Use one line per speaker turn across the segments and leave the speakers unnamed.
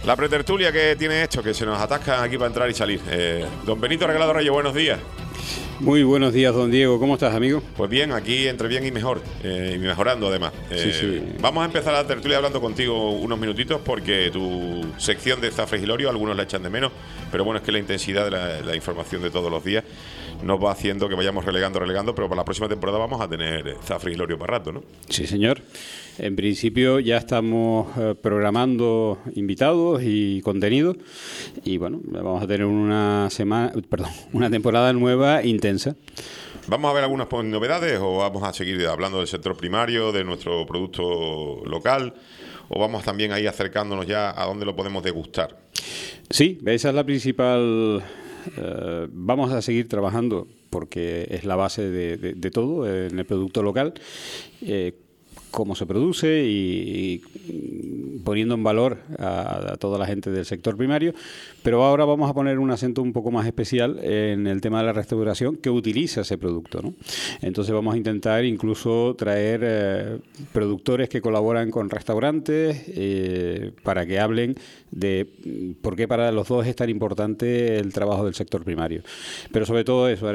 La pretertulia que tiene esto, que se nos atasca aquí para entrar y salir. Don Benito Regalado Reyes, buenos días.
Muy buenos días, don Diego. ¿Cómo estás, amigo?
Pues bien, aquí entre bien y mejor, y mejorando además.
Sí.
Vamos a empezar la tertulia hablando contigo unos minutitos, porque tu sección de Zafra y Hilorio, algunos la echan de menos, pero bueno, es que la intensidad de la información de todos los días nos va haciendo que vayamos relegando, pero para la próxima temporada vamos a tener Zafra y Hilorio para rato, ¿no?
Sí, señor. En principio ya estamos programando invitados y contenido, y bueno, vamos a tener una temporada nueva intensa.
¿Vamos a ver algunas novedades o vamos a seguir hablando del sector primario, de nuestro producto local, o vamos también ahí acercándonos ya a dónde lo podemos degustar?
Sí, esa es la principal. Vamos a seguir trabajando porque es la base de todo en el producto local. Cómo se produce y poniendo en valor a toda la gente del sector primario, pero ahora vamos a poner un acento un poco más especial en el tema de la restauración que utiliza ese producto, ¿no? Entonces vamos a intentar incluso traer productores que colaboran con restaurantes para que hablen de por qué para los dos es tan importante el trabajo del sector primario. Pero sobre todo eso,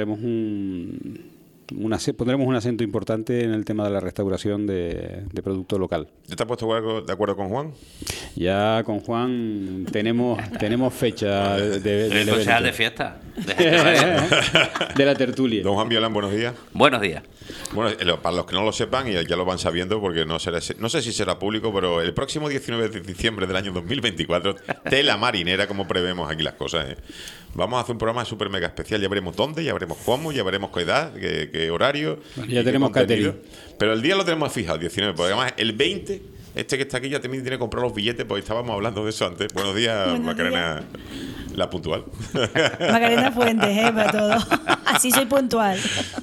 pondremos un acento importante en el tema de la restauración de producto local.
¿Ya te has puesto de acuerdo con Juan?
Ya con Juan tenemos fecha del evento.
De fiesta.
De la tertulia.
Don Juan Violán, buenos días.
Buenos días.
Bueno, para los que no lo sepan, y ya lo van sabiendo porque no sé si será público, pero el próximo 19 de diciembre del año 2024, tela marinera, como prevemos aquí las cosas, vamos a hacer un programa súper mega especial. Ya veremos dónde, ya veremos cómo, ya veremos qué edad, qué horario.
Ya tenemos catering.
Pero el día lo tenemos fijado, el 19, porque además el 20, que está aquí ya también tiene que comprar los billetes, porque estábamos hablando de eso antes. Buenos días, Macarena, la puntual.
Macarena Fuentes, para todo. Así soy puntual.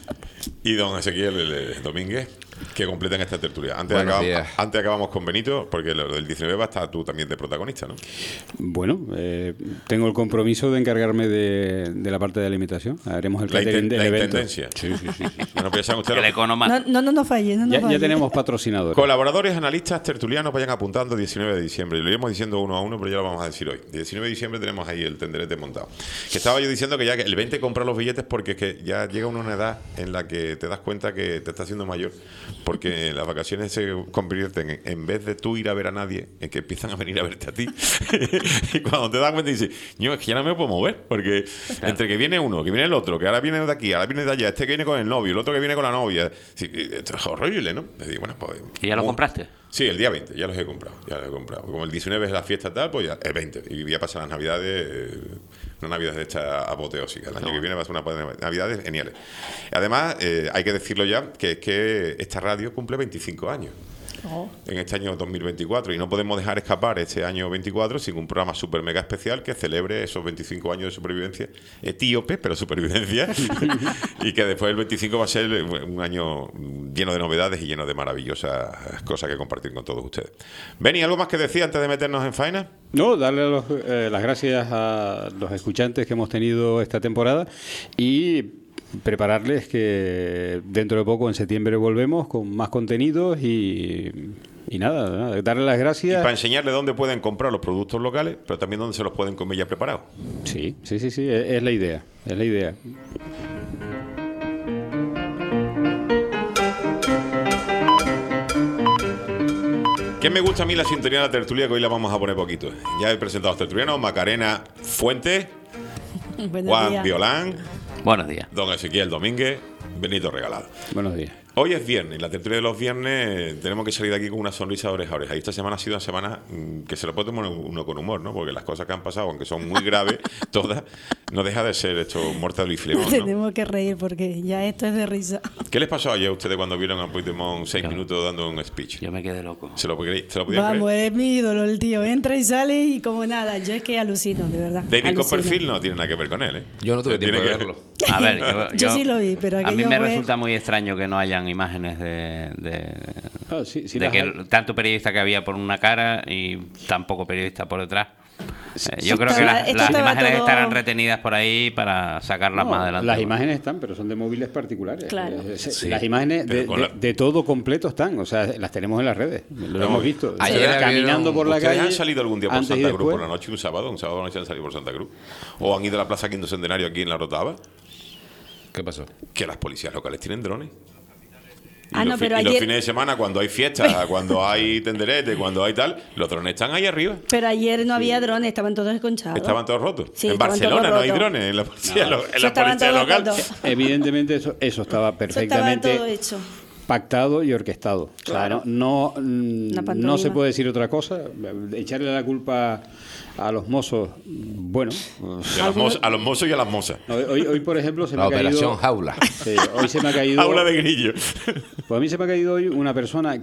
Y don Ezequiel Domínguez, que completan esta tertulia. Antes acabamos con Benito, porque lo del 19 va a estar tú también de protagonista, ¿no?
Bueno, tengo el compromiso de encargarme de la parte de alimentación. Haremos el catering del evento.
Intendencia.
Sí.
Bueno, piensan ustedes.
No falle.
Ya tenemos patrocinadores.
Colaboradores, analistas, tertulianos, vayan apuntando 19 de diciembre. Lo iremos diciendo uno a uno, pero ya lo vamos a decir hoy. 19 de diciembre tenemos ahí el tenderete montado. Que estaba yo diciendo que ya el 20 comprar los billetes porque es que ya llega una edad en la que te das cuenta que te estás haciendo mayor, porque las vacaciones se convierten en vez de tú ir a ver a nadie, en que empiezan a venir a verte a ti. Y cuando te das cuenta dices, yo es que ya no me puedo mover, porque entre que viene uno, que viene el otro, que ahora viene de aquí, ahora viene de allá, que viene con el novio, el otro que viene con la novia, sí, esto es horrible, ¿no? Digo, bueno, pues,
¿y ya lo compraste?
Sí, el día 20, ya los he comprado. Como el 19 es la fiesta tal, pues ya el 20. Y voy a pasar las navidades, una navidad de esta apoteósica. El año que viene va a ser una navidades geniales. Además, hay que decirlo ya, que es que esta radio cumple 25 años. En este año 2024, y no podemos dejar escapar este año 24 sin un programa super mega especial que celebre esos 25 años de supervivencia etíope, pero supervivencia, y que después el 25 va a ser un año lleno de novedades y lleno de maravillosas cosas que compartir con todos ustedes. Beni, ¿algo más que decir antes de meternos en faena?
No, darle las gracias a los escuchantes que hemos tenido esta temporada y prepararles que dentro de poco, en septiembre, volvemos con más contenidos y nada, darles las gracias.
Y para enseñarles dónde pueden comprar los productos locales, pero también dónde se los pueden comer ya preparados.
Sí, es la idea,
¿Qué me gusta a mí la sintonía de la tertulia, que hoy la vamos a poner poquito? Ya he presentado a los tertulianos: Macarena Fuentes, Juan Violán.
Buenos días.
Don Ezequiel Domínguez, Benito Regalado.
Buenos días.
Hoy es viernes, la tertulia de los viernes tenemos que salir de aquí con una sonrisa de oreja a oreja. Y esta semana ha sido una semana que se lo puede tomar uno con humor, ¿no? Porque las cosas que han pasado, aunque son muy graves, todas, no deja de ser esto Mortadelo y Filemón, ¿no?
Tenemos que reír porque ya esto es de risa.
¿Qué les pasó ayer a ustedes cuando vieron a Puigdemont 6 minutos dando un speech?
Yo me quedé loco.
¿Se lo podían
Vamos,
creer?
es mi ídolo el tío. Entra y sale y como nada. Yo es que alucino, de verdad.
David Copperfield no tiene nada que ver con él, ¿eh?
Yo no tuve tiempo de verlo.
A ver,
yo sí lo vi, pero
a mí me
fue...
resulta muy extraño que no hayan imágenes de
Sí,
que tanto periodista que había por una cara y tan poco periodista por detrás. Yo creo que
Esto
las
estaba
imágenes
todo-
estarán retenidas por ahí para sacarlas
No,
más adelante.
las imágenes están, pero son de móviles particulares.
Claro.
Sí.
Las imágenes
Pero con la-
de todo completo están, o sea, las tenemos en las redes, lo hemos visto.
Ayer
Caminando por la
¿Ustedes
calle.
han salido algún día por
antes y
Santa Cruz
después.
por la noche, un sábado noche han salido por Santa Cruz? ¿O han ido a la Plaza Quinto Centenario aquí en La Rotava?
¿Qué pasó?
Que las policías locales tienen drones. Y,
Ah,
los,
no, pero
y los
ayer-
fines de semana, cuando hay fiestas, cuando hay tenderete, cuando hay tal, los drones están ahí arriba.
Pero ayer no había drones, estaban todos desconchados.
Estaban todos rotos.
Sí,
en
estaban
Barcelona
todos
no hay
rotos.
drones, en la policía, en
Eso
la
estaban
policía
todos
local.
rotos.
Evidentemente eso estaba
Eso estaba
perfectamente
todo hecho.
pactado y orquestado.
Claro.
O sea, no
Una pantomima.
no se puede decir otra cosa. Echarle la culpa a los mozos, bueno.
Y a los mozos y a las mozas.
Hoy, por ejemplo, se me
La
ha caído...
operación Jaula.
Sí, hoy se me ha caído...
Aula de grillo.
Pues a mí se me ha caído hoy una persona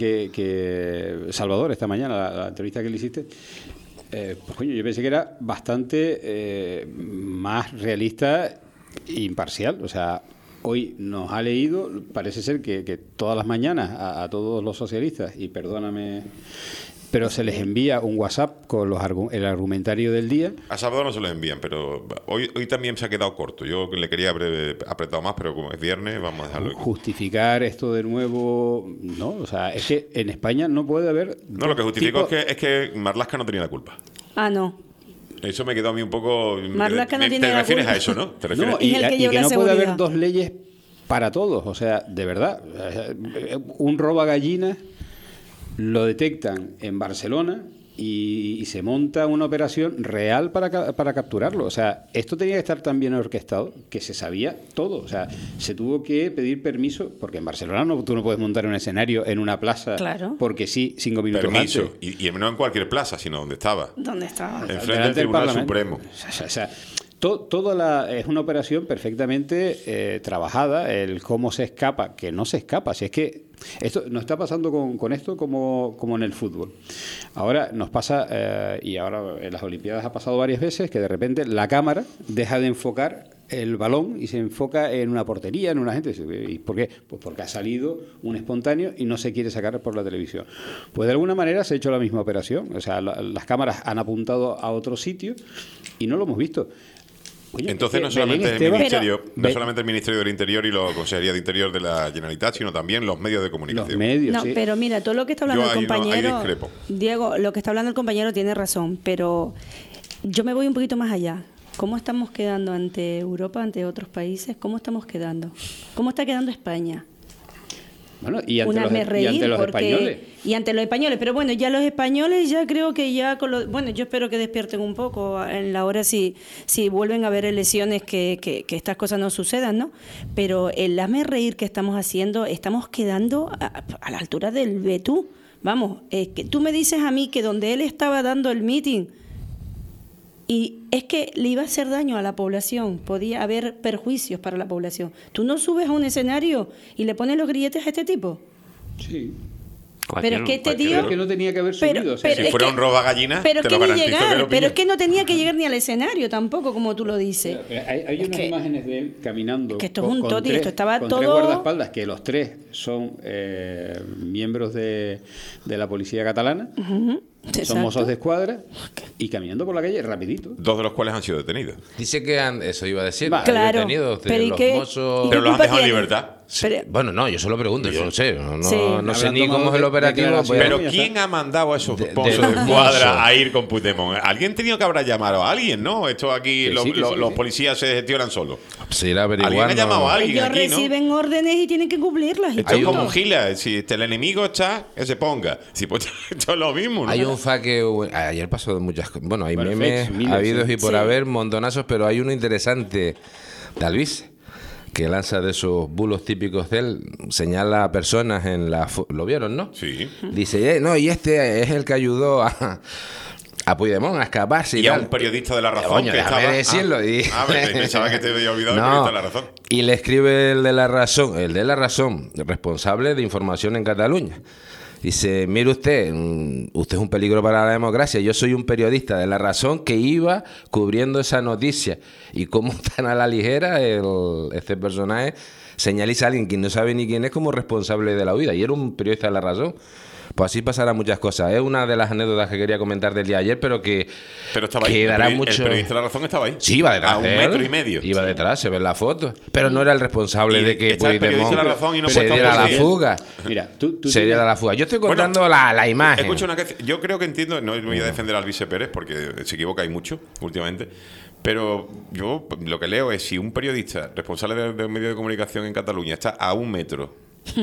que Salvador, esta mañana, la entrevista que le hiciste, pues coño, yo pensé que era bastante más realista e imparcial. O sea, hoy nos ha leído, parece ser que todas las mañanas a todos los socialistas, y perdóname, pero se les envía un WhatsApp con el argumentario del día.
A Salvador no se los envían, pero hoy también se ha quedado corto. Yo le quería haber apretado más, pero como es viernes, vamos a dejarlo.
Justificar esto de nuevo, no, o sea, es que en España no puede haber...
No, lo que justifico
tipo-
es que Marlaska no tenía la culpa.
Ah, no.
Eso me quedó a mí un poco...
Marlaska no tiene
¿Te
la
refieres
culpa.
a eso, no? ¿Te refieres?
No,
Es el que
y
lleva
que
la
no puede haber
seguridad.
dos leyes para todos. O sea, de verdad, un roba gallinas lo detectan en Barcelona y se monta una operación real para capturarlo. O sea, esto tenía que estar tan bien orquestado que se sabía todo. O sea, se tuvo que pedir permiso, porque en Barcelona tú no puedes montar un escenario en una plaza
Claro.
porque sí, 5 minutos
Permiso.
antes.
Y no en cualquier plaza, sino donde estaba.
¿Dónde estaba?
Enfrente
Delante
del Tribunal
Parlamento.
Supremo.
O sea, es una operación perfectamente trabajada, el cómo se escapa, que no se escapa, si es que esto nos está pasando con esto como en el fútbol. Ahora nos pasa, y ahora en las Olimpiadas ha pasado varias veces, que de repente la cámara deja de enfocar el balón y se enfoca en una portería, en una gente. ¿Y por qué? Pues porque ha salido un espontáneo y no se quiere sacar por la televisión. Pues de alguna manera se ha hecho la misma operación. O sea, las cámaras han apuntado a otro sitio y no lo hemos visto. Oye,
Entonces no
es que Belén
solamente,
Esteban-
no solamente el Ministerio del Interior y la Consejería de Interior de la Generalitat, sino también los medios de
los
comunicación.
medios,
No,
sí.
pero mira, todo lo que está hablando
Yo
el
ahí no- ahí
compañero,
discrepo.
Diego, lo que está hablando el compañero tiene razón, pero yo me voy un poquito más allá. ¿Cómo estamos quedando ante Europa, ante otros países? ¿Cómo estamos quedando? ¿Cómo está quedando España?
Bueno, y ante
Una
los,
me
y
reír
ante los
porque
españoles.
y ante los españoles, pero bueno, ya los españoles ya creo que ya bueno, yo espero que despierten un poco en la hora si vuelven a haber elecciones que estas cosas no sucedan, ¿no? Pero el hazme reír que estamos haciendo, estamos quedando a la altura del Betú. Vamos, que tú me dices a mí que donde él estaba dando el meeting y es que le iba a hacer daño a la población, podía haber perjuicios para la población. Tú no subes a un escenario y le pones los grilletes a este tipo.
Sí.
Pero es que este tío...
Creo que no tenía que haber subido. O sea,
Si
es
fuera
que-
un roba gallinas,
pero
te
es
lo
que ni
garantizo que
llegar,
lo
pero
pillan.
es que no tenía que llegar ni al escenario tampoco, como tú lo dices.
Hay
Es
unas
que-
imanes de él caminando.
que esto es un toti, esto estaba
con
todo-
tres guardaespaldas, que los tres son miembros de la policía catalana, son
Exacto.
mozos de escuadra, y caminando por la calle rapidito.
Dos de los cuales han sido detenidos.
Dice que eso iba a decir.
Va,
hay
claro.
detenidos de
Pero ¿y
los
qué-
mozos.
y
Pero
qué
los han
culpa
dejado en
tiene?
libertad.
Pero-
Bueno, no, yo solo pregunto, yo no sé. No,
Sí.
no sé
Habrán
ni
tomado
cómo es el operativo.
declaración.
voy a-
Pero
ya
¿quién
está.
ha mandado a esos
De
pozos
los
de escuadra
mozos.
a ir con Puigdemont? Alguien tenía que habrá llamado a alguien, ¿no? Esto aquí,
Que sí, que sí,
los
sí.
policías se gestionan solos.
Se irá
Alguien
averiguando.
ha llamado a alguien
Ellos
aquí, ¿no?
reciben órdenes y tienen que cumplirlas. y
Esto es
punto.
como un gila. Si el enemigo está, que se ponga. Si pues, esto es lo mismo, ¿no?
Hay un faque. Ayer pasó de muchas cosas. Bueno, hay
Bueno,
memes
fakes, miles,
habidos
sí.
y por
Sí.
haber, montonazos, pero hay uno interesante de Albice, que lanza de esos bulos típicos de él, señala a personas en la... ¿Lo vieron, no?
Sí.
Dice, no, y este es el que ayudó a Puigdemont a escaparse y,
Y a
tal.
un periodista de La Razón
Coño,
que
déjame
estaba...
decirlo.
Pensaba que te había olvidado el
No,
periodista de La Razón.
y le escribe el de La Razón, responsable de información en Cataluña. Dice, mire usted, usted es un peligro para la democracia. Yo soy un periodista de La Razón que iba cubriendo esa noticia. Y cómo tan a la ligera este personaje señaliza a alguien que no sabe ni quién es como responsable de la huida. Y era un periodista de La Razón. Pues así pasarán muchas cosas. Es una de las anécdotas que quería comentar del día de ayer, pero que
Pero estaba ahí.
quedará
El
mucho...
periodista de La Razón estaba ahí.
Sí, iba detrás
a un
de él.
metro y medio.
Iba detrás, se ve en la foto. Pero no era el responsable
Y
de que
está el periodista de La Razón y no
se
puede estar
diera la
policía.
fuga.
Mira, tú
Se diera la fuga. Yo estoy contando la imagen.
Escucha una cosa, yo creo que entiendo, no voy a defender al Alvise Pérez porque se equivoca y mucho últimamente, pero yo lo que leo es si un periodista responsable de un medio de comunicación en Cataluña está a un metro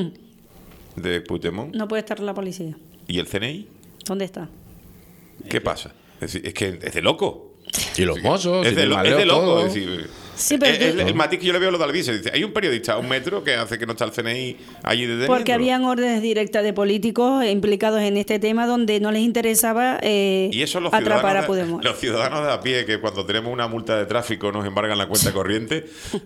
de Puigdemont
No puede estar la policía.
y el CNI,
¿Dónde está?
¿qué pasa? Es decir, es que es de loco.
Y los mozos,
Es
y
de,
el
es
mareo,
de loco.
todo.
Es decir,
Sí, pero
el matiz que yo le veo a lo de Alvise. Dice, hay un periodista a un metro que hace que no está el CNI allí deteniéndolo.
Porque habían órdenes directas de políticos implicados en este tema donde no les interesaba
Y eso
atrapar a Puigdemont.
los ciudadanos de a pie, que cuando tenemos una multa de tráfico nos embargan la cuenta corriente.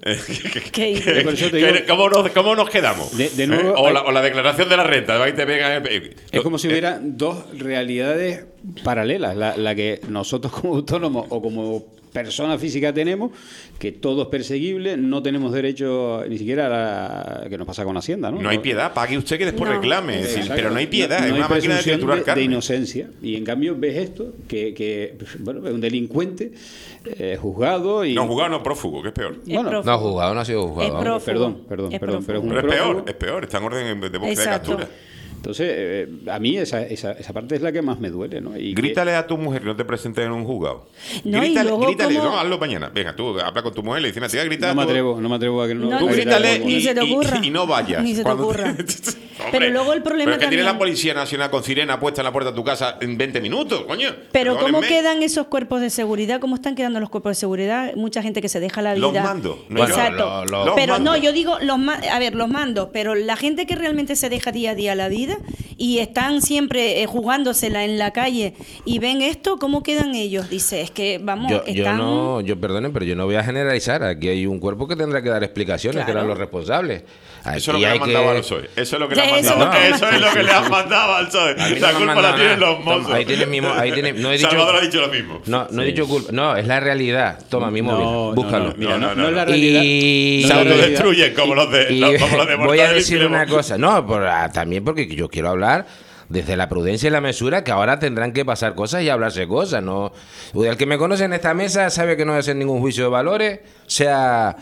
¿Qué?
Por eso te digo-
¿Cómo nos quedamos?
De nuevo,
O la declaración de la renta. Va y te pega,
Es como si hubiera dos realidades paralelas, la que nosotros como autónomos o como persona física tenemos, que todo es perseguible, no tenemos derecho ni siquiera a que nos pasa con Hacienda, ¿no?
No hay piedad, pague usted que después
No.
reclame. Es decir,
Exacto.
pero no hay piedad,
No
es
hay
una máquina de
presunción
triturar
de
carne.
inocencia. Y en cambio ves esto, que bueno, es un delincuente juzgado y...
No, jugado no, prófugo, que es peor.
Es
Bueno,
prófugo.
No, juzgado no ha sido juzgado.
Es
vamos.
prófugo.
Perdón,
Es
pero es
prófugo.
un
Pero
prófugo.
es peor, está en orden de búsqueda de
Exacto.
captura.
Entonces, a mí esa parte es la que más me duele, ¿no? Y que-
Grítale a tu mujer que no te presentes en un juzgado.
No, y
grítale,
luego
grítale,
cómo-
no, hazlo mañana. Venga, tú habla con tu mujer y le dices, "Mira, tía, grita.
no me
tú".
atrevo a que no...
No,
Tú
ni se te-
grítale
ni se te ocurra.
y no vayas.
Ni se te
Cuando
ocurra.
Hombre,
Pero luego el problema
pero es que tiene
también-
la Policía Nacional con sirena puesta en la puerta de tu casa en 20 minutos, coño.
Pero ¿cómo
Perdónenme.
quedan esos cuerpos de seguridad? ¿Cómo están quedando los cuerpos de seguridad? Mucha gente que se deja la vida.
Los mandos, no
Exacto.
yo. Los
Pero
mandos.
no, yo digo los mandos, pero la gente que realmente se deja día a día la vida y están siempre jugándosela en la calle y ven esto, ¿cómo quedan ellos? Dice, es que vamos, están...
Yo perdonen, pero yo no voy a generalizar. Aquí hay un cuerpo que tendrá que dar explicaciones, que
Claro.
eran los responsables.
Eso es lo
Aquí
que le
hay
han mandado al PSOE. Eso es lo que le han
Eso
mandado.
es lo que-
Eso es lo que le han mandado al PSOE.
A mí no
La
me han
culpa
mandado
la tienen
nada.
los mozos.
Toma, ahí tienes mi no he dicho,
Salvador ha dicho lo mismo.
no he dicho culpa. No, es la realidad. Toma mi móvil, búscalo.
Mira,
No,
no es la
no.
realidad.
Y-
no
Se
es la realidad.
autodestruyen como los de
Y
como los de
voy a
Mortadelo y
decir
Filemón.
una cosa. No, también porque yo quiero hablar desde la prudencia y la mesura, que ahora tendrán que pasar cosas y hablarse cosas. No, el que me conoce en esta mesa sabe que no voy a hacer ningún juicio de valores, sea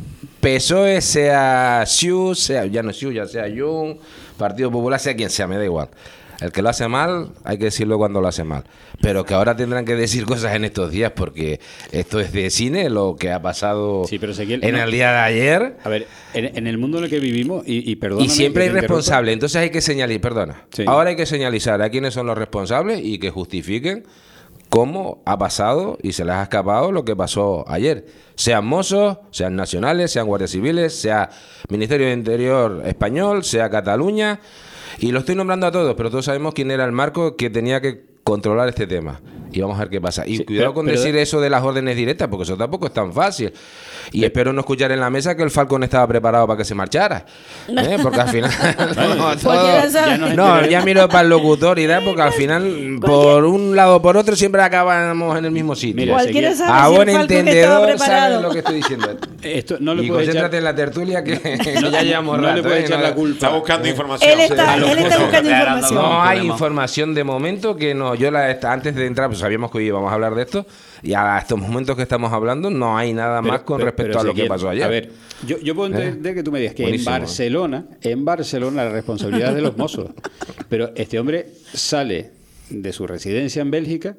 PSOE, sea SIU, sea ya no SIU, ya sea Jun, Partido Popular, sea quien sea, me da igual. El que lo hace mal, hay que decirlo cuando lo hace mal. Pero que ahora tendrán que decir cosas en estos días, porque esto es de cine, lo que ha pasado
Sí, pero Ezequiel,
en
no.
el día de ayer.
A ver, en el mundo en el que vivimos, y perdóname
Y siempre
que
hay
te interrumpa,
responsable, entonces hay que señalar, perdona,
Sí.
ahora hay que señalizar a quiénes son los responsables y que justifiquen cómo ha pasado y se les ha escapado lo que pasó ayer. Sean mozos, sean nacionales, sean guardias civiles, sea Ministerio de Interior español, sea Cataluña, y lo estoy nombrando a todos, pero todos sabemos quién era el marco que tenía que controlar este tema. Y vamos a ver qué pasa. Y
Sí,
cuidado con
pero-
decir eso de las órdenes directas, porque eso tampoco es tan fácil. Y espero no escuchar en la mesa que el Falcon estaba preparado para que se marchara. Porque al final... no,
Cualquiera sabe.
Ya nos
no,
enteraremos.
ya miro para el locutor y da, porque al final, por un lado o por otro, siempre acabamos en el mismo sitio.
Mira,
Cualquiera
Ezequiel,
sabe
A
si
buen
el Falcon estaba
entendedor
preparado.
sabes lo que estoy diciendo.
Esto no le
Y
puede
concéntrate
echar,
en la tertulia que ya llevamos
no le
rato,
puede
¿eh?
echar
No-
la culpa.
Está buscando información.
Él está buscando
Declarando
información.
No hay
Podemos.
información de momento que no. Antes de entrar, pues sabíamos que hoy íbamos a hablar de esto. Y a estos momentos que estamos hablando, no hay nada más con respecto a lo que
Ezequiel,
pasó ayer.
A ver, yo puedo entender que tú me digas que
Buenísimo.
en Barcelona la responsabilidad es de los mozos. Pero este hombre sale de su residencia en Bélgica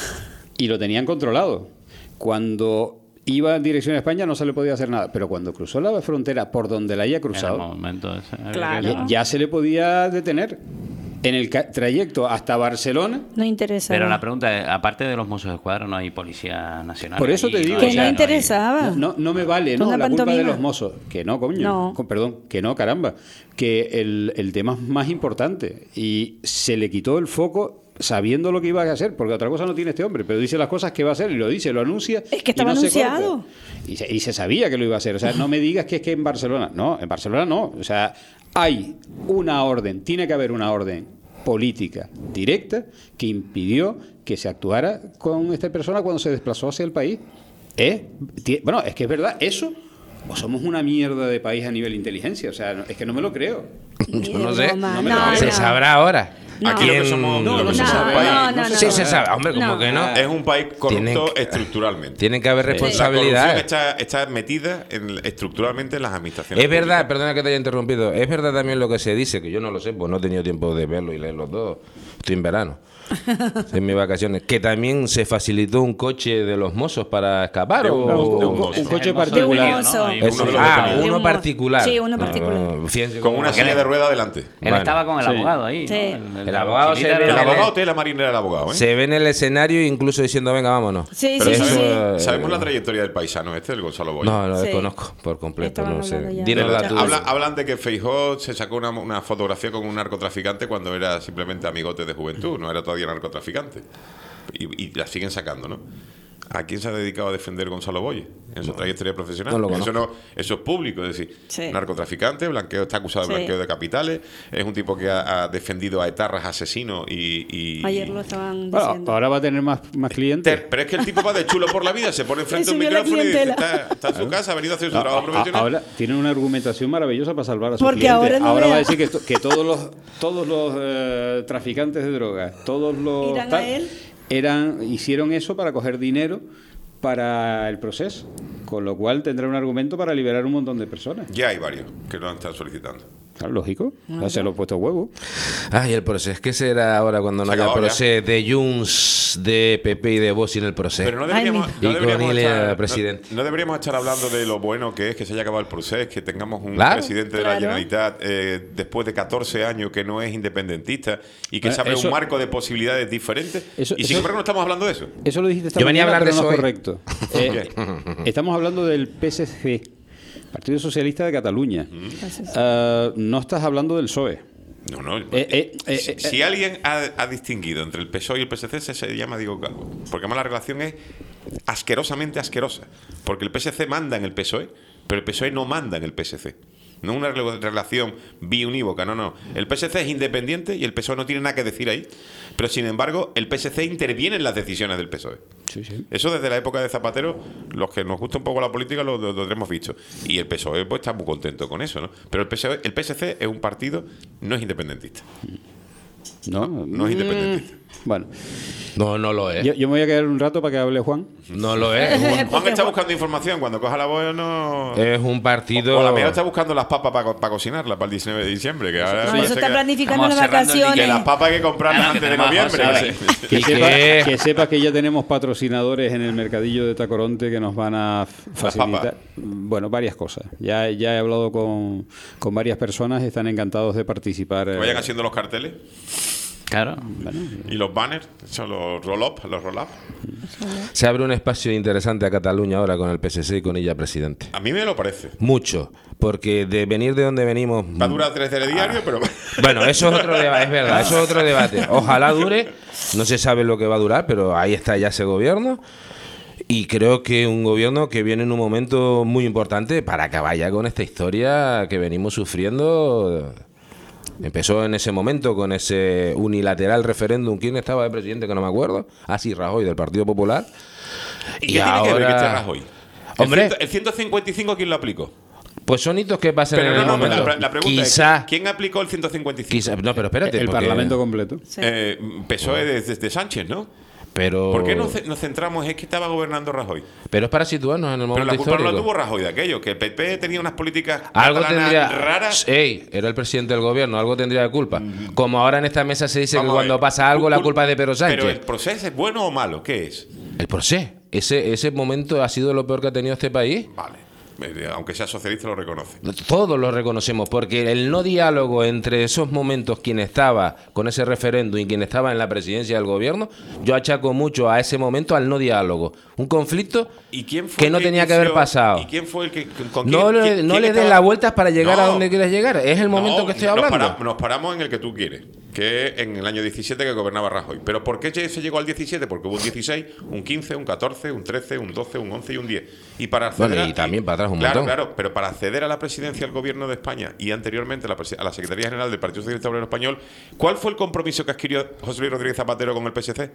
y lo tenían controlado. Cuando iba en dirección a España no se le podía hacer nada. Pero cuando cruzó la frontera por donde la haya
En el
cruzado,
momento ese.
Claro.
ya se le podía detener. En el trayecto hasta Barcelona.
No interesa.
Pero la pregunta es, aparte de los Mossos de Escuadra, no hay Policía Nacional.
Por eso
allí,
te digo.
que
o sea,
no
no hay-
interesaba.
No me vale,
Una
no, la culpa de
pantomima.
los mozos. Que no, coño.
No.
Perdón, que no, caramba. Que el tema es más importante. Y se le quitó el foco sabiendo lo que iba a hacer, porque otra cosa no tiene este hombre, pero dice las cosas que va a hacer y lo dice, lo anuncia.
Es que
y
estaba
no se
anunciado.
corta. Y se sabía que lo iba a hacer. O sea, no me digas que es que en Barcelona. No, en Barcelona no. O sea, hay una orden, tiene que haber una orden política directa impidió que se actuara con esta persona cuando se desplazó hacia el país. Bueno, es que es verdad, eso, o somos una mierda de país a nivel inteligencia, o sea, es que no me lo creo.
Yo no sé.
broma,
no me
no,
lo
Se
no.
sabrá ahora.
Aquí lo que somos
No,
lo que
no se
somos
sabe.
un país.
No,
Sí, se sabe, hombre, como
No.
que no.
Es un país corrupto
Tienen que-
estructuralmente.
Tienen que haber
La
responsabilidad.
corrupción está metida estructuralmente en las administraciones
Es verdad,
públicas.
perdona que te haya interrumpido, es verdad también lo que se dice, que yo no lo sé, pues no he tenido tiempo de verlo y leer los dos, estoy en verano, en mis vacaciones, que también se facilitó un coche de los mozos para escapar,
De
o...
Un coche
El mozo
De un
particular.
mozo.
Ahí
Eso,
uno de los
ah,
detalles.
uno
De un
particular.
Sí, uno particular.
Fíjense
Con
cómo-
una silla de rueda adelante.
Él
Bueno,
estaba con el
sí.
abogado ahí.
Sí.
¿no?
El abogado se ve-
El
Pero-
abogado de la marinera del abogado, ¿eh?
Se ve en el escenario incluso diciendo, venga, vámonos.
Sí,
Pero
sí, sí,
sabemos,
sí.
sabemos la trayectoria del paisano del Gonzalo Boya.
No, lo
Sí.
desconozco por completo,
Estaban
no sé.
hablando ya.
Dinos
Ya.
datos.
Hablan de que Feijóo se sacó una fotografía con un narcotraficante cuando era simplemente amigote de juventud, no era todavía narcotraficante. Y la siguen sacando, ¿no? ¿A quién se ha dedicado a defender Gonzalo Boye en su trayectoria profesional?
no lo conozco.
Eso es público, es decir,
Sí.
narcotraficante, blanqueo, está acusado de
Sí.
blanqueo de capitales, es un tipo que ha defendido a etarras asesinos y
Ayer lo estaban
Bueno,
diciendo.
ahora va a tener más clientes.
Pero es que el tipo va de chulo por la vida, se pone enfrente de un
subió la
micrófono y dice,
clientela.
está en su casa, ha venido a hacer su trabajo profesional.
Ahora tiene una argumentación maravillosa para salvar a sus
Porque
clientes.
ahora no
va a
vea.
decir que todos los traficantes de drogas, todos los
¿Irán
tal,
a él?
hicieron eso para coger dinero para el proceso, con lo cual tendrá un argumento para liberar un montón de personas.
Ya hay varios que lo han estado solicitando.
Claro, lógico, ya se lo he puesto a huevo.
Ay, el proceso. ¿Qué será ahora cuando no
Se
haya
acabó ya.
proceso de Junts, de PP y de Vox en el proceso?
Pero no deberíamos,
Ay,
mi- Y con Ilia, presidente.
no deberíamos estar hablando de lo bueno que es que se haya acabado el proceso, que tengamos un
Claro.
presidente de la
Claro.
Generalitat después de 14 años que no es independentista y que se abre
Eso-
un marco de posibilidades diferentes.
Eso-
Y sin
eso-
embargo no estamos hablando de eso.
Eso lo dijiste esta
Yo venía a
mañana,
hablar de
pero no es
eso hoy.
correcto. Estamos hablando del PSC, Partido Socialista de Cataluña. No estás hablando del PSOE.
No, no. Si alguien ha distinguido entre el PSOE y el PSC, se llama Diego Calvo. Porque además la relación es asquerosamente asquerosa. Porque el PSC manda en el PSOE, pero el PSOE no manda en el PSC. No es una relación biunívoca, no. El PSC es independiente y el PSOE no tiene nada que decir ahí. Pero sin embargo, el PSC interviene en las decisiones del PSOE.
Sí, sí.
Eso desde la época de Zapatero, los que nos gusta un poco la política lo hemos visto. Y el PSOE pues está muy contento con eso, ¿no? Pero el PSC es un partido, no es independentista. No es independentista.
Bueno,
No, no lo es.
yo me voy a quedar un rato para que hable Juan.
No lo es.
Juan está buscando información. Cuando coja la voz no...
Es un partido.
O la mía está buscando las papas para cocinarlas para el 19 de diciembre. Que ahora
No,
parece
eso está
que-
planificando las
Estamos cerrando el
que
vacaciones.
las papas hay que comprarlas
Claro, que
antes de
tenemos
noviembre.
cosas.
Sí.
Que,
¿Y
sepa,
qué?
que sepa que ya tenemos patrocinadores en el mercadillo de Tacoronte que nos van a facilitar
papas.
bueno, varias cosas. Ya he hablado con varias personas y están encantados de participar.
Que vayan haciendo los carteles
Claro.
y los banners, son los roll-up.
Se abre un espacio interesante a Cataluña ahora con el PSC y con ella presidente.
A mí me lo parece.
Mucho. Porque de venir de donde venimos.
Va a durar 3 diario, pero...
Bueno, eso es otro debate, es verdad, eso es otro debate. Ojalá dure, no se sabe lo que va a durar, pero ahí está ya ese gobierno. Y creo que un gobierno que viene en un momento muy importante para acabar ya con esta historia que venimos sufriendo. Empezó en ese momento con ese unilateral referéndum. ¿Quién estaba de presidente? Que no me acuerdo. Ah, sí, Rajoy, del Partido Popular.
¿Y qué tiene que ver que esté Rajoy?
Hombre.
El 155, ¿quién lo aplicó?
Pues son hitos que pasan en el momento.
La pregunta
Quizá,
es, ¿quién aplicó el 155?
quizá, no, pero espérate.
el
porque-
Parlamento completo.
Sí.
PSOE desde Sánchez, ¿no?
Pero,
¿Por qué nos centramos? Es que estaba gobernando Rajoy.
pero es para situarnos en el
Pero
momento
la culpa no la
histórico.
tuvo Rajoy de aquello, que el PP tenía unas políticas
Algo
catalanas
tendría.
raras.
Ey, era el presidente del gobierno, algo tendría de culpa. Como ahora en esta mesa se dice
Vamos
que
a
cuando
ver.
pasa algo la culpa es de Pedro Sánchez.
Pero el proceso es bueno o malo, ¿qué es?
El proceso. Ese momento ha sido lo peor que ha tenido este país.
Vale. Aunque sea socialista lo reconoce.
Todos lo reconocemos, porque el no diálogo entre esos momentos, quien estaba con ese referéndum y quien estaba en la presidencia del gobierno, yo achaco mucho a ese momento al no diálogo. Un conflicto
¿Y quién fue
que
el
no tenía que haber
inició?
pasado.
¿Y quién fue el que con
No
quién-
le,
quién-
no
quién
le des
estaba?
las vueltas para llegar a
No.
donde quieras llegar. Es el momento
No,
que estoy hablando.
Nos paramos en el que tú quieres, que es en el año 17 que gobernaba Rajoy. ¿Pero por qué se llegó al 17? Porque hubo un 16, un 15, un 14, un 13, un 12, un 11 y un 10. Y para acceder
Bueno, y también para atrás un
claro,
montón.
Claro, pero para acceder a la presidencia del gobierno de España y anteriormente a la Secretaría General del Partido Socialista Obrero Español, ¿cuál fue el compromiso que adquirió José Luis Rodríguez Zapatero con el PSC?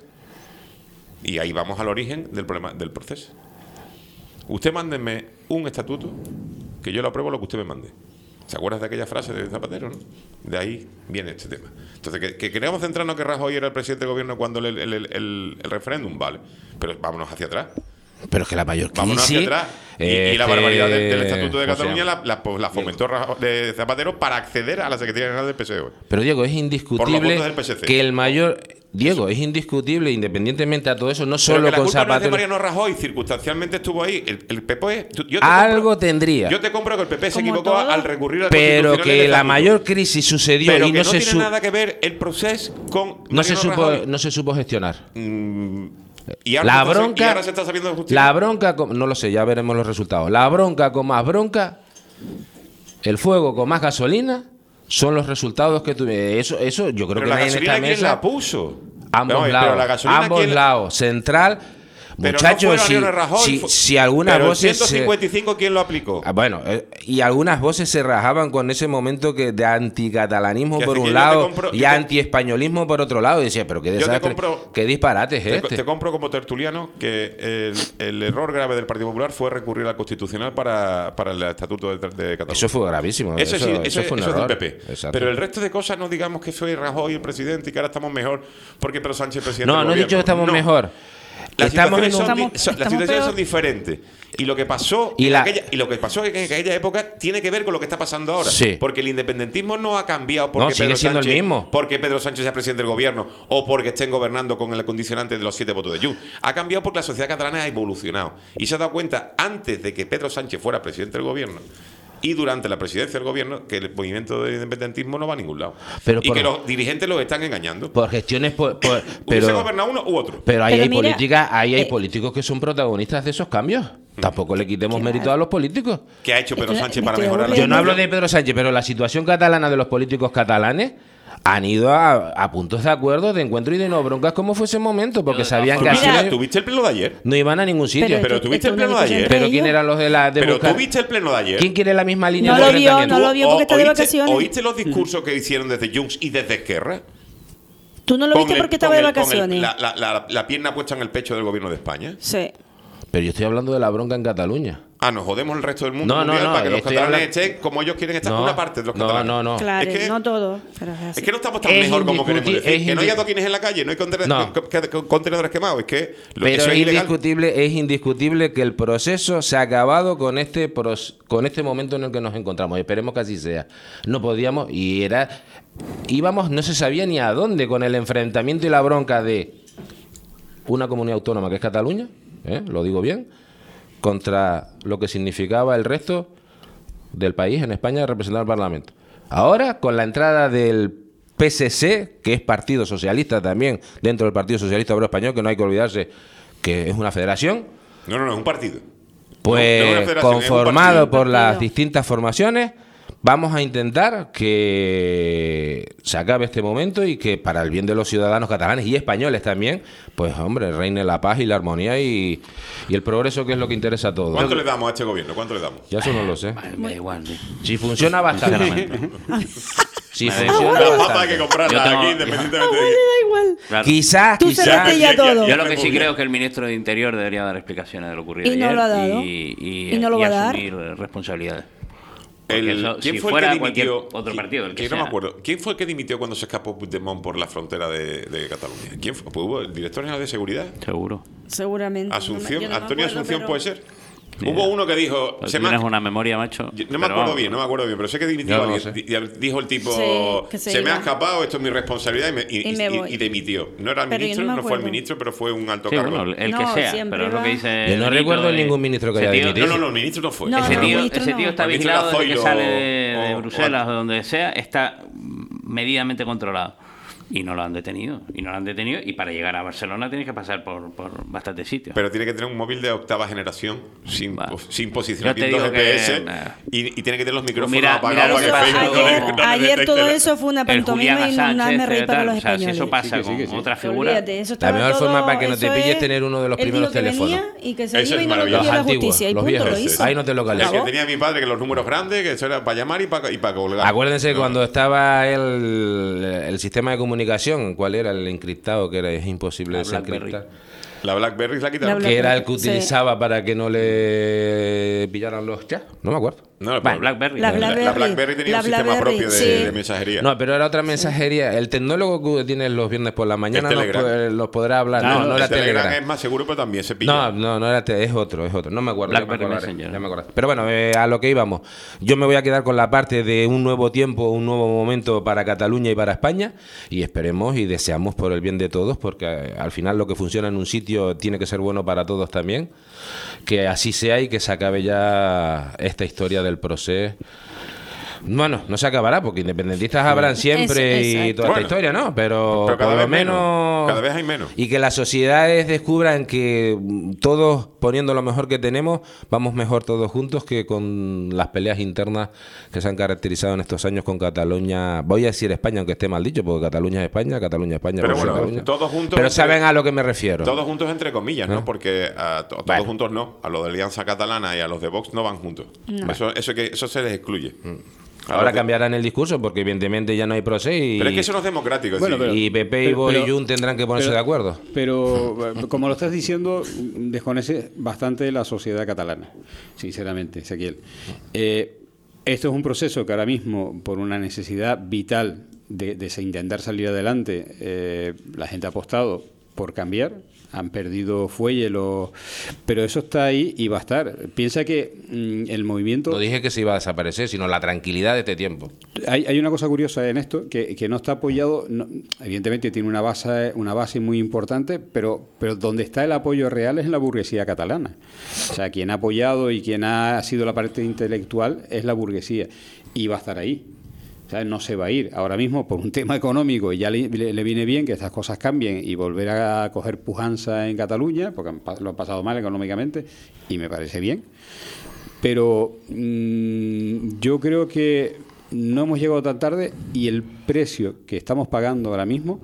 Y ahí vamos al origen del problema del proceso. Usted mándenme un estatuto que yo lo apruebo lo que usted me mande. ¿Se acuerdas de aquella frase de Zapatero, no? De ahí viene este tema. Entonces, que queremos centrarnos que Rajoy era el presidente del gobierno cuando el referéndum, vale. Pero vámonos hacia atrás.
Pero es que la mayor crisis...
Vámonos hacia atrás. Y la barbaridad del Estatuto de
¿cómo se
Cataluña
llama?
la fomentó de Zapatero para acceder a la Secretaría General del PSOE.
Pero Diego, es
Por los
indiscutible
votos del PSC.
que el mayor... Diego, es indiscutible, independientemente a todo eso, no
Pero
solo
que la
con
culpa no es de
Zapatero...
Mariano Rajoy, circunstancialmente estuvo ahí. El PP...
Algo tendría.
Yo te compro que el PP se
Como
equivocó
todo.
al recurrir al
Pero
Constitucional
que
del
la
Estatuto.
mayor crisis sucedió
Pero
y
que
no
no
se
tiene nada que ver el proceso con
no se
Mariano
supo
Rajoy.
no se supo gestionar.
Y ahora
La
se está-
bronca,
y ahora se está sabiendo justicia.
la bronca, no lo sé, ya veremos los resultados. La bronca con más bronca, el fuego con más gasolina, son los resultados que tuve. Eso yo creo
Pero
que
la
nadie en
gasolina,
esta
¿quién la
mesa,
puso?
ambos
Vamos,
lados,
pero la gasolina,
ambos
¿quién la-
lados, central.
Pero
Muchachos,
no fue Mariano Rajoy,
si algunas
pero el
voces
155, ¿quién lo aplicó?
bueno, y algunas voces se rajaban con ese momento de anticatalanismo
Que
por
hace que
un
yo te
lado
compro-
y
yo te-
antiespañolismo por otro lado. Y decía, pero qué
te
desastre,
compro-
qué disparate es este.
Te compro como tertuliano que el error grave del Partido Popular fue recurrir al Constitucional para el Estatuto de Cataluña.
Eso fue gravísimo.
Eso
fue un
es del
error.
PP.
Exacto.
Pero el resto de cosas no digamos que soy Rajoy el presidente y que ahora estamos mejor porque Pedro Sánchez es presidente
No,
del
no he
gobierno.
dicho que estamos
No.
mejor.
Las
Estamos en
situaciones,
un...
las situaciones
peor.
son diferentes. Y lo que pasó
Y
lo que pasó en aquella época tiene que ver con lo que está pasando ahora.
Sí.
Porque el independentismo no ha cambiado
No,
porque
sigue
Pedro
siendo el
Sánchez,
mismo.
porque Pedro Sánchez sea presidente del gobierno o porque estén gobernando con el condicionante de los 7 votos de Junts. Ha cambiado porque la sociedad catalana ha evolucionado. Y se ha dado cuenta, antes de que Pedro Sánchez fuera presidente del gobierno y durante la presidencia del gobierno, que el movimiento del independentismo no va a ningún lado.
Pero
y que los dirigentes los están engañando.
Por gestiones...
Hubiese
pero
gobernado uno u otro.
pero ahí
Pero
hay
mira,
políticas, ahí hay políticos que son protagonistas de esos cambios. Tampoco le quitemos
Claro.
mérito a los políticos.
¿Qué ha hecho Pedro
Estoy-
Sánchez
me
para
estoy
mejorar la
Yo no
Pero-
hablo de Pedro Sánchez, pero la situación catalana de los políticos catalanes han ido a puntos de acuerdo, de encuentro y de no broncas como fue ese momento, porque sabían que así
Mira,
no,
¿Tuviste el pleno de ayer?
no iban a ningún sitio.
Pero tuviste el pleno de ayer.
Pero ¿quién eran los de la de
Pero
buscar?
tuviste el pleno de ayer.
¿Quién quiere la misma línea
No
de
lo vio,
enfrentamiento?
no lo vio porque está de
¿Oíste-
vacaciones.
¿Oíste los discursos que hicieron desde Junts y desde Esquerra?
¿Tú no lo viste
Con el-
porque estaba
con
de
el- con el-
vacaciones?
la pierna puesta en el pecho del gobierno de España.
Sí.
Pero yo estoy hablando de la bronca en Cataluña.
Nos jodemos el resto del mundo
No, no,
mundial
no,
para que los
estoy
catalanes
hablando-
estén como ellos quieren estar,
No,
una parte de los
no,
catalanes.
no.
Claro,
Es que-
no todo. Pero es así.
Es que no estamos tan
Es
mejor como queremos
indiscuti-
decir.
es
Que no haya
indi-
toquines en la calle, no hay
No.
contenedores quemados. Es que
Pero
eso es ilegal.
es indiscutible que el proceso se ha acabado con este momento en el que nos encontramos. Esperemos que así sea. No podíamos, íbamos, no se sabía ni a dónde con el enfrentamiento y la bronca de una comunidad autónoma que es Cataluña, lo digo bien, contra lo que significaba el resto del país en España representar al Parlamento. Ahora, con la entrada del PSC, que es Partido Socialista también, dentro del Partido Socialista Obrero Español, que no hay que olvidarse que es una federación,
No, es un partido. No, no
pues
es una federación, es un
conformado
partido.
por las
Partido.
distintas formaciones, vamos a intentar que se acabe este momento y que para el bien de los ciudadanos catalanes y españoles también, pues hombre, reine la paz y la armonía y el progreso, que es lo que interesa a todos.
¿Cuánto le damos a este gobierno? ¿Cuánto le damos?
Ya eso no lo sé.
Me da igual, tío.
Si funciona bastante.
Sinceramente.
Si
Me da
funciona
Las papas hay que
bastante.
comprarlas
Yo tengo-
aquí, independientemente
Me
de...
da igual.
Claro.
Quizás,
Tú cerraste ya todo.
Yo lo que sí
Muy bien.
creo es que el ministro de Interior debería dar explicaciones de lo ocurrido
Y no
ayer
lo ha dado.
y
no lo va a dar.
asumir responsabilidades. Porque
El-
eso,
¿Quién
si
fue
fuera
el que
cualquier
dimitió?
otro partido, el que
No
sea.
me acuerdo. ¿Quién fue el que dimitió cuando se escapó Puigdemont por la frontera de Cataluña? ¿Quién fue? Pues hubo el director general de seguridad.
Seguro.
Seguramente.
Asunción,
Yo no me
Antonio
acuerdo,
Asunción
pero-
puede ser. Hubo uno que dijo.
Pues
se me
tienes
ha-
una memoria, macho.
No me
pero
acuerdo
vamos.
bien, pero sé que dimitió
Yo no
alguien.
sé.
Dijo el tipo,
Sí, que
se
se
me ha
iba.
escapado, esto es mi responsabilidad
Y me voy.
y dimitió. No era el
Pero yo
ministro,
no me
no fue el
acuerdo.
ministro, pero fue un alto
Sí,
cargo.
bueno, el
No,
que sea,
siempre
pero es lo
va.
que dice.
Yo no
Benito
recuerdo
es-
ningún ministro que haya
ese tío-
dimitido.
No, el ministro no fue.
No,
Ese
no,
tío,
ministro
ese
no.
tío está
El ministro
vigilado desde que
Zoilo
sale de
o-
Bruselas o de donde sea, está medidamente controlado. Y no lo han detenido. Y para llegar a Barcelona tienes que pasar por bastantes sitios.
Pero tiene que tener un móvil de octava generación sin
Va.
posicionamiento
Yo te digo
GPS
que,
y tiene que tener los micrófonos
Mira
apagados
Eso,
para que Facebook no le- no le
ayer
detecte
todo
la-
eso fue una
el
pantomima
Julián
y no
Assange,
me reí para los
o sea, si
españoles.
eso pasa
Sí, que sí.
con otra figura.
Olvídate, eso
La
estaba
mejor
todo-
forma para que no te
eso
pilles
es-
tener uno de los
él
primeros
dijo que
teléfonos.
venía y que se
Eso
iba
es
y no lo
maravilloso.
pillo la
Los antiguos,
justicia y
los
punto, lo
viejos.
hizo.
Ahí no te
El
localizas.
que tenía mi padre, que los números grandes, que eso era para llamar y para colgar.
Acuérdense que
No.
cuando estaba el sistema de comunicación, ¿cuál era el encriptado? Que es imposible
La BlackBerry.
desencriptar.
La BlackBerry la quitaron.
La
Que era el que
Sí.
utilizaba para que no le pillaran los chats. No me acuerdo.
No,
Bueno, BlackBerry.
La
la BlackBerry tenía
La
un sistema
BlackBerry,
propio
sí.
de mensajería.
No, pero era otra mensajería. El tecnólogo que tiene los viernes por la mañana
Telegram.
los podrá hablar.
No,
No,
no,
era
el Telegram
Telegram.
es más seguro, pero también se pilla.
No era es otro. No me acuerdo.
BlackBerry
ya me acordaré,
Messenger.
ya me acordaré. Pero bueno, a lo que íbamos. Yo me voy a quedar con la parte de un nuevo tiempo, un nuevo momento para Cataluña y para España, y esperemos y deseamos por el bien de todos, porque al final lo que funciona en un sitio tiene que ser bueno para todos también. Que así sea y que se acabe ya esta historia del proceso. Bueno, no se acabará porque independentistas habrán siempre y
Exacto.
toda esta
Bueno,
historia, ¿no? Pero
cada
por lo
vez
menos
cada vez hay menos.
y que las sociedades descubran que todos poniendo lo mejor que tenemos vamos mejor todos juntos que con las peleas internas que se han caracterizado en estos años con Cataluña. Voy a decir España aunque esté mal dicho porque Cataluña es España, Cataluña es España.
Pero
pues
bueno,
Cataluña.
todos juntos.
Pero saben a lo que me refiero.
Todos juntos entre comillas, ¿no? Porque todos
Vale.
juntos no. A los de Alianza Catalana y a los de Vox no van juntos. Eso se les excluye. A
Ahora
los de-
cambiarán el discurso porque evidentemente ya no hay proceso y,
Pero es que eso no es democrático. es
Bueno,
decir,
y PP y Boy y Jun tendrán que ponerse
pero-
de acuerdo.
Pero, como lo estás diciendo, desconoce bastante la sociedad catalana, sinceramente, Ezequiel. Esto es un proceso que ahora mismo, por una necesidad vital de intentar salir adelante, la gente ha apostado por cambiar, han perdido fuelle, pero eso está ahí y va a estar. Piensa que el movimiento...
No dije que se iba a desaparecer, sino la tranquilidad de este tiempo.
Hay una cosa curiosa en esto, que no está apoyado, evidentemente tiene una base muy importante, pero donde está el apoyo real es en la burguesía catalana. O sea, quien ha apoyado y quien ha sido la parte intelectual es la burguesía, y va a estar ahí. O sea, no se va a ir. Ahora mismo, por un tema económico, y ya le viene bien que estas cosas cambien y volver a coger pujanza en Cataluña, porque lo han pasado mal económicamente, y me parece bien. Pero yo creo que no hemos llegado tan tarde y el precio que estamos pagando ahora mismo,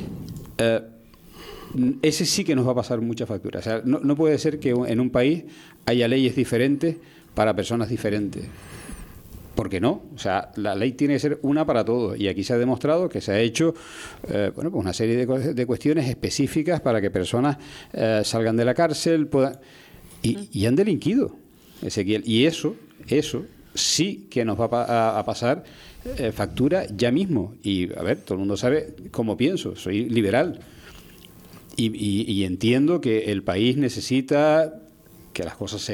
ese sí que nos va a pasar mucha factura. O sea, no puede ser que en un país haya leyes diferentes para personas diferentes. ¿Por qué no? O sea, la ley tiene que ser una para todos. Y aquí se ha demostrado que se ha hecho pues una serie de cuestiones específicas para que personas salgan de la cárcel y han delinquido, Ezequiel. Y eso sí que nos va a pasar factura ya mismo. Y, a ver, todo el mundo sabe cómo pienso. Soy liberal. Y entiendo que el país necesita que las cosas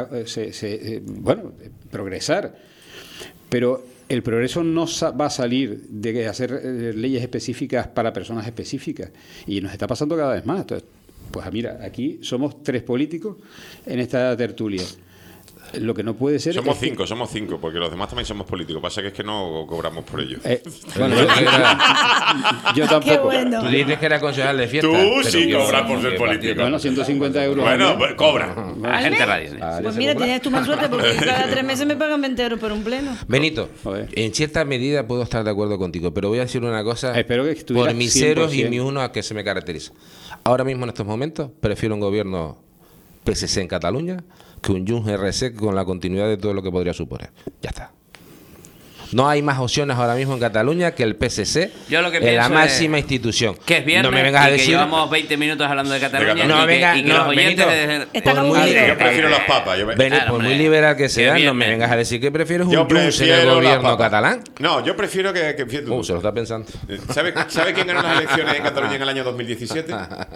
progresar. Pero el progreso no va a salir de hacer leyes específicas para personas específicas. Y nos está pasando cada vez más. Entonces, pues mira, aquí somos 3 políticos en esta tertulia. Lo que no puede ser...
Somos
es que-
5, porque los demás también somos políticos. Pasa que es que no cobramos por ello.
bueno, yo
Qué
tampoco.
bueno.
Tú dices que era concejal de fiesta.
Tú
pero
sí
yo-
cobras por ser
¿qué
político.
partido?
Bueno, 150 euros.
Bueno,
al mes.
pues cobra.
Agente Radio.
Pues mira, tienes tú más suerte porque cada 3 meses me pagan 20 euros por un pleno.
Benito,
Joder.
en cierta medida puedo estar de acuerdo contigo, pero voy a decir una cosa
Espero que estuvieras
por mis ceros y
100%.
mi uno a que se me caracteriza. Ahora mismo en estos momentos prefiero un gobierno PSC en Cataluña que un Junts RC con la continuidad de todo lo que podría suponer. Ya está. No hay más opciones ahora mismo en Cataluña que el PSC
Yo lo que
en la
pienso
máxima
es
institución.
Que es viernes
no me vengas a
y que
decir
llevamos 20 minutos hablando de Cataluña
No,
y, que,
venga,
y que
no,
los oyentes...
Benito.
Está
Por muy
confundido.
libre-
Yo prefiero las papas.
Claro,
por muy
hombre.
liberal que
Que
sea, no me
viernes.
vengas a decir que prefieres un
Yo
Junts en el
prefiero las
gobierno
papas.
catalán.
No, yo prefiero que fíjate tú.
Se lo está pensando.
¿Sabe quién ganó las elecciones en Cataluña en el año 2017?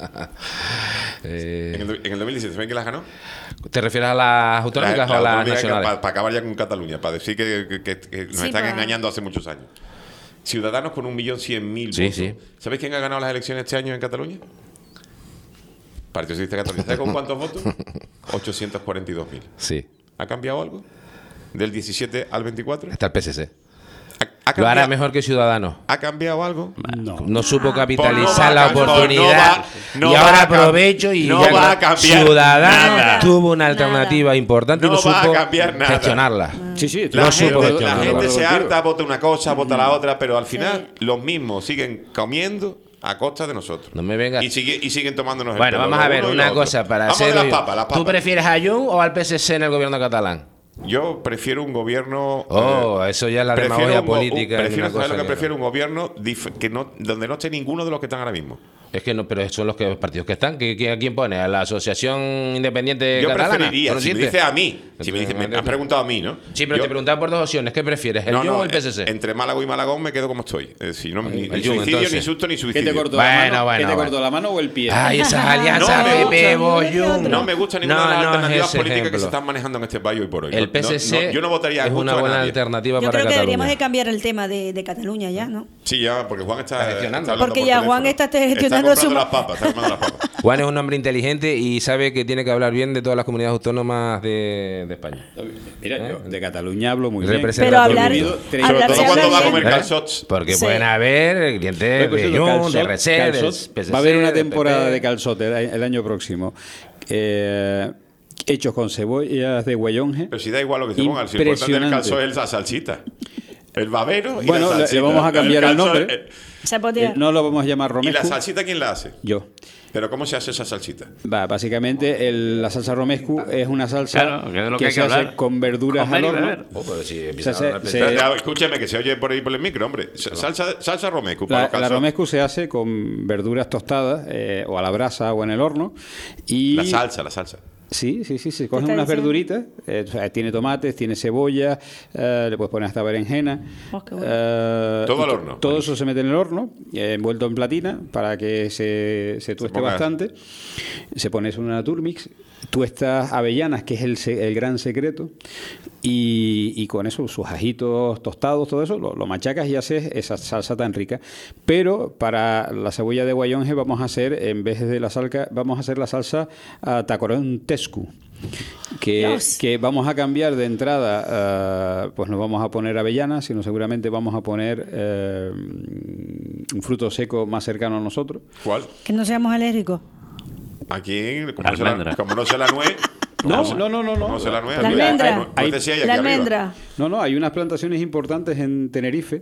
Eh,
En el 2017, ¿saben quién las ganó?
¿Te refieres a las autonómicas o a las nacionales?
Para acabar ya con Cataluña, para decir que nos
Sí,
están
pa.
engañando hace muchos años. Ciudadanos con 1.100.000
Sí,
votos.
sí.
¿Sabéis quién ha ganado las elecciones este año en Cataluña? Partido Socialista Cataluña. ¿Sabes con cuántos votos? 842.000.
Sí.
¿Ha cambiado algo? ¿Del 17 al 24?
Está el PSC.
¿Ha
Lo hará
cambiado,
mejor que Ciudadanos.
¿Ha cambiado algo?
No supo
Pues
capitalizar
no
la
va a cambiar,
oportunidad.
no
Y
va
ahora
a cam-
aprovecho y
no
ya
va a cambiar
Ciudadanos
nada.
tuvo una
Nada.
alternativa importante y
No
no
va a
supo
cambiar nada.
gestionarla.
Sí, sí.
La
No supo
gente,
gestionarlo.
la gente se
Contigo.
harta, vota una cosa, vota la otra, pero al final los mismos siguen comiendo a costa de nosotros.
No me vengas.
Y siguen tomándonos el
Bueno,
pelo
vamos
lo
a ver
uno y
una
lo otro.
cosa para
Vamos
hacer.
de las papas.
¿Tú prefieres a Junts o al PSC en el gobierno catalán?
Yo prefiero un gobierno.
Eso ya es la
prefiero
demagogia
un
política. y
prefiero,
una
¿sabes
cosa
lo que
que-
prefiero? Un gobierno donde no esté ninguno de los que están ahora mismo.
Es que no, pero son los partidos que están. ¿A quién pone? ¿A la Asociación Independiente
Yo
Catalana?
preferiría, si me dices a mí, me has preguntado a mí, ¿no?
Sí, pero te preguntaba por dos opciones. ¿Qué prefieres, el Jun o el PSC?
Entre Málaga y Malagón me quedo como estoy. Ni
Jun,
suicidio,
entonces.
ni susto, ni
¿Qué
suicidio.
te cortó la mano? ¿Qué te cortó, la mano o el pie?
Ay, esas alianzas,
No me
Pepe,
gusta.
Jun.
No me gusta ninguna de las
es
alternativas
ese
políticas que
ejemplo.
se están manejando en este país hoy por hoy.
El PSC
yo no votaría
es
justo
una
a
buena
nadie.
alternativa
Yo
para
creo que deberíamos
Cataluña.
de cambiar el tema de Cataluña ya, ¿no?
Sí, ya, porque Juan está
gestionando.
hablando
Porque
por
ya
teléfono.
Juan está gestionando
está
su-
comprando las papas, está comprando las papas.
Juan es un hombre inteligente y sabe que tiene que hablar bien de todas las comunidades autónomas de España.
Mira, yo de Cataluña hablo muy bien.
Representa
Pero
todo el
hablar,
mundo.
Sobre
hablar
todo
se
cuando
habla
va a
bien.
comer calzots.
Porque
Sí.
pueden haber clientes
Pues,
de
eso,
Jun, de
calzot,
RC,
calzot.
del PSC,
Va a haber una
del
temporada
PP.
de calzot el año próximo. Hechos con cebollas de guayonje.
Pero si da igual lo que se ponga, si lo importante del calzot es la salsita. El babero y
Bueno,
la salsita.
le vamos a cambiar el nombre.
Zapotea.
No lo vamos a llamar
¿Y
romescu.
la salsita quién la hace?
Yo.
¿Pero cómo se hace esa salsita?
Básicamente la salsa romescu es una salsa
Claro, que es de lo que hay
se
que
hace
hablar.
con verduras
Comer
al
y
horno.
beber.
Pero si
Se
empiezan
hace-
a
se-
representar-
Escúcheme, que se oye por ahí por el micro, hombre. Salsa romescu para los
La
calzots.
romescu se hace con verduras tostadas o a la brasa o en el horno. Y
La salsa.
Sí, se cogen
está
unas
diciendo?
verduritas, o sea, tiene tomates, tiene cebolla, le puedes poner hasta berenjena.
Oh, qué bueno.
Todo
y
al horno.
Todo eso se mete en el horno, envuelto en platina, para que se tueste
ponga-
bastante. Se pone eso en una turmix, tuestas avellanas, que es el gran secreto, y con eso, sus ajitos tostados, todo eso, lo machacas y haces esa salsa tan rica. Pero para la cebolla de guayonje vamos a hacer, en vez de la salsa, vamos a hacer la salsa tacorón tescu.
Dios.
Que vamos a cambiar de entrada, pues no vamos a poner avellanas, sino seguramente vamos a poner un fruto seco más cercano a nosotros.
¿Cuál?
Que no seamos alérgicos.
Aquí,
Almendra.
como no se la nuez.
No.
Como se la nuez.
La
aquí
almendra.
nuez sí hay aquí
La
arriba.
almendra.
No, hay unas plantaciones importantes en Tenerife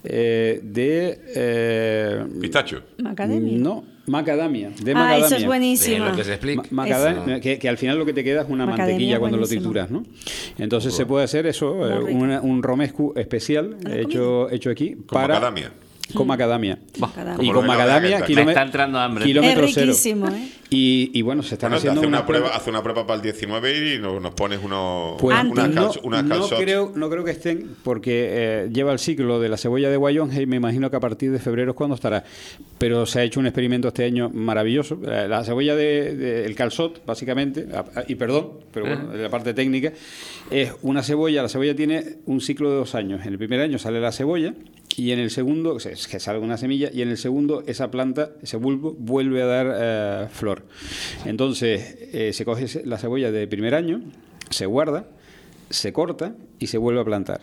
de...
Pistacho.
Macadamia.
No, macadamia. De
Ah,
macadamia.
eso es
Bien,
buenísimo.
lo que se explica.
Macadamia, que al final lo que te queda es una
Macadamia
mantequilla cuando lo
buenísimo.
trituras, ¿no? Entonces se puede hacer eso,
Muy rico.
un romescu especial
¿Lo has
hecho aquí
Con macadamia.
con macadamia.
Macadamia.
Y
Como
con
lo venga
macadamia,
a calentar.
Me está entrando hambre.
kilómetro
Es
cero.
riquísimo, ¿eh?
Y bueno, se están
Bueno,
haciendo
hace
unas
una prueba,
pruebas.
hace una prueba para el 19 y nos pones unos
Pues
unas
no,
calzots.
no creo que estén, porque lleva el ciclo de la cebolla de guayonje y me imagino que a partir de febrero es cuando estará. Pero se ha hecho un experimento este año maravilloso. La cebolla el calzot, básicamente, y perdón, pero bueno, la parte técnica, es una cebolla. La cebolla tiene un ciclo de 2 años. En el primer año sale la cebolla y en el segundo, que sale una semilla, y en el segundo esa planta, ese bulbo, vuelve a dar flor. Entonces, se coge la cebolla de primer año, se guarda, se corta y se vuelve a plantar.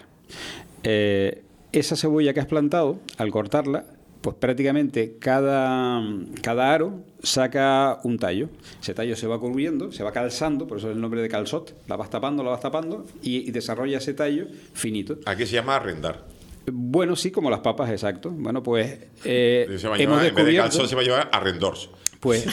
Esa cebolla que has plantado, al cortarla, pues prácticamente cada aro saca un tallo. Ese tallo se va cubriendo, se va calzando, por eso es el nombre de calzot. La vas tapando y desarrolla ese tallo finito.
Aquí se llama arrendar.
Bueno, sí, como las papas, exacto. Bueno, pues
Se va a
hemos
llevar, en vez de
descubierto...
calzot se va a llevar arrendors.
Pues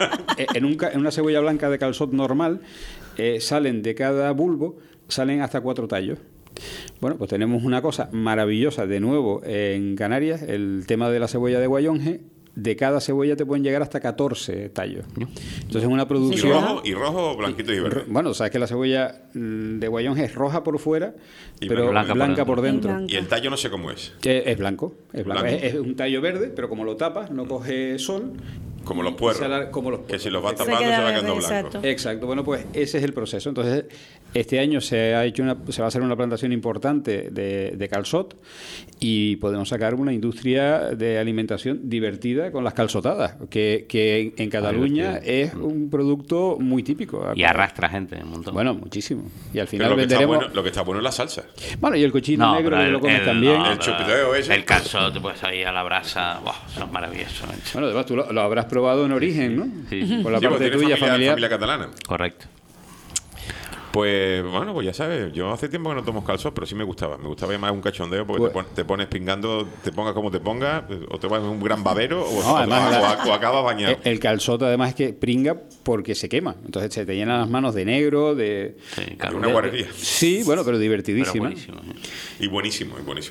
en una cebolla blanca de calzot normal salen de cada bulbo, salen hasta 4 tallos. Bueno, pues tenemos una cosa maravillosa de nuevo en Canarias, el tema de la cebolla de guayonje. De cada cebolla te pueden llegar hasta 14 tallos. Entonces es una
Y
producción...
rojo, blanquito y verde.
Bueno, sabes que la cebolla de guayonje es roja por fuera,
Y
pero
blanca
por dentro.
Blanca.
Y el tallo no sé cómo es.
Es blanco.
Blanco.
Es un tallo verde, pero como lo tapas, no coge sol.
Como los puerros.
Como los
Que si los vas
Se
tapando se
queda
va
verde,
quedando blanco.
exacto.
Exacto, bueno, pues ese es el proceso. Entonces, este año se va a hacer una plantación importante de calzot y podemos sacar una industria de alimentación divertida con las calzotadas, que en Cataluña es un producto muy típico.
Y arrastra gente un montón.
Bueno, muchísimo. Y al
Pero
final
lo que, está
venderemos...
bueno, lo que está bueno es la salsa.
Bueno, y el cochino negro,
pero
que lo comes también.
El chupeteo ese.
El calzot, te puedes ir a la brasa. Buah, eso es maravilloso.
Bueno, además tú lo habrás probado en origen, ¿no?
Sí, sí.
Por la
Sí, porque
parte
tiene
tuya, familiar.
familia catalana.
Correcto.
Pues bueno, pues ya sabes, yo hace tiempo que no tomo calzos, pero sí me gustaba. Me gustaba más un cachondeo porque te pones pingando, te pongas como te pongas, o te vas en un gran babero o acabas bañado.
El calzote además es que pringa porque se quema. Entonces se te llenan las manos de negro, de...
Sí, claro.
Una guarrería.
Sí, bueno, pero divertidísima.
Pero buenísimo.
Y buenísimo.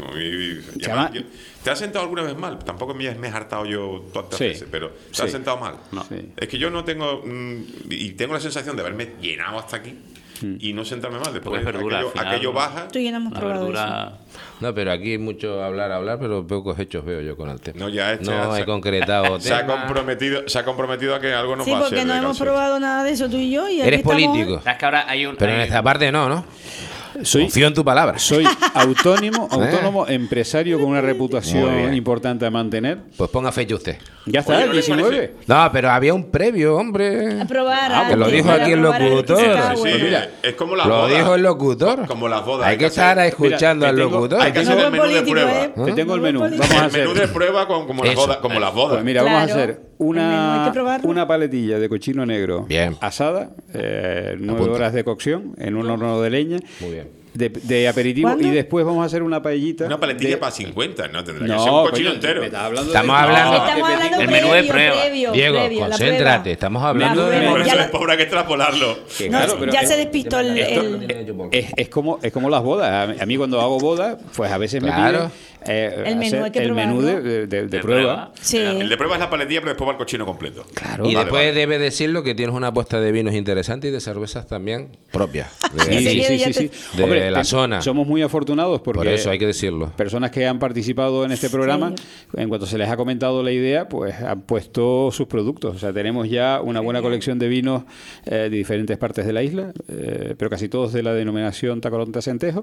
Y además, ¿te has sentado alguna vez mal? Tampoco me he hartado yo tantas veces, pero ¿te has sentado mal?
No.
Sí.
Es que yo no tengo... y tengo la sensación de haberme llenado hasta aquí y no sentarme mal. Después
Porque es verdura, al final,
aquello baja...
Tú y yo no hemos
La
probado
verdura...
No, pero aquí hay mucho hablar, pero pocos hechos veo yo con el tema.
No, ya
he concretado
se ha
tema.
comprometido a que algo no
Sí,
va a ser
porque no
de
hemos
calzón.
probado nada de eso tú y yo. Y aquí
Eres
estamos-
político,
Es que ahora hay un...
pero en
hay-
esta parte no. Confío en tu palabra.
Soy autónomo, empresario con una
Muy
reputación
bien.
importante a mantener.
Pues ponga fecha usted.
Ya está,
Oye,
el
¿no le
19.
parece?
No, pero había un previo, hombre.
A probar.
Ah, que
antes,
lo dijo
para
aquí el
probar a ver qué
locutor.
se está
Sí,
bueno.
mira,
es como las
Lo
bodas.
dijo el locutor.
Como las bodas.
Hay que estar escuchando
Mira,
al
te tengo-
locutor.
hay que hacer
No
el
buen
menú de
político,
prueba.
¿eh?
Te tengo el
No
menú.
buen
Vamos a
El menú de
hacer.
prueba como las
Eso,
bodas. Como las bodas.
Pues mira, vamos a
Claro.
hacer
El menú hay que probarlo.
una paletilla de cochino negro
Bien.
asada, 9
Apunta.
horas de cocción en un horno de leña.
Muy bien.
De aperitivo.
¿Cuándo?
Y después vamos a hacer una paellita.
Una paletilla
de-
para 50, ¿no? Tendrá que
No,
ser un cochino
coño,
entero.
me estás hablando
Estamos
de-
hablando-
No,
Estamos hablando
El menú de prueba.
Diego,
previo, la
concéntrate,
prueba.
estamos hablando
La
de-
prueba,
Pero
ya
eso
la-
es pobre, hay que extrapolarlo.
que
No,
claro, pero
ya
es-
se despistó el...
Es como las bodas. A mí cuando hago bodas, pues a veces
Claro.
me piden
El menú
hacer
hay que
el menú
probarlo.
de prueba.
Sí.
El de prueba es la paletilla, pero después va el cochino completo.
Claro.
Y
Vale,
después
vale.
debe decirlo que tienes una apuesta de vinos interesante y de cervezas también propias.
Sí,
De,
sí, sí,
ya
sí,
te-
sí.
de
Hombre,
la zona.
Somos muy afortunados porque
Por eso hay que decirlo.
personas que han participado en este programa, en cuanto se les ha comentado la idea, pues han puesto sus productos. O sea, tenemos ya una buena colección de vinos de diferentes partes de la isla, pero casi todos de la denominación Tacoronte Acentejo.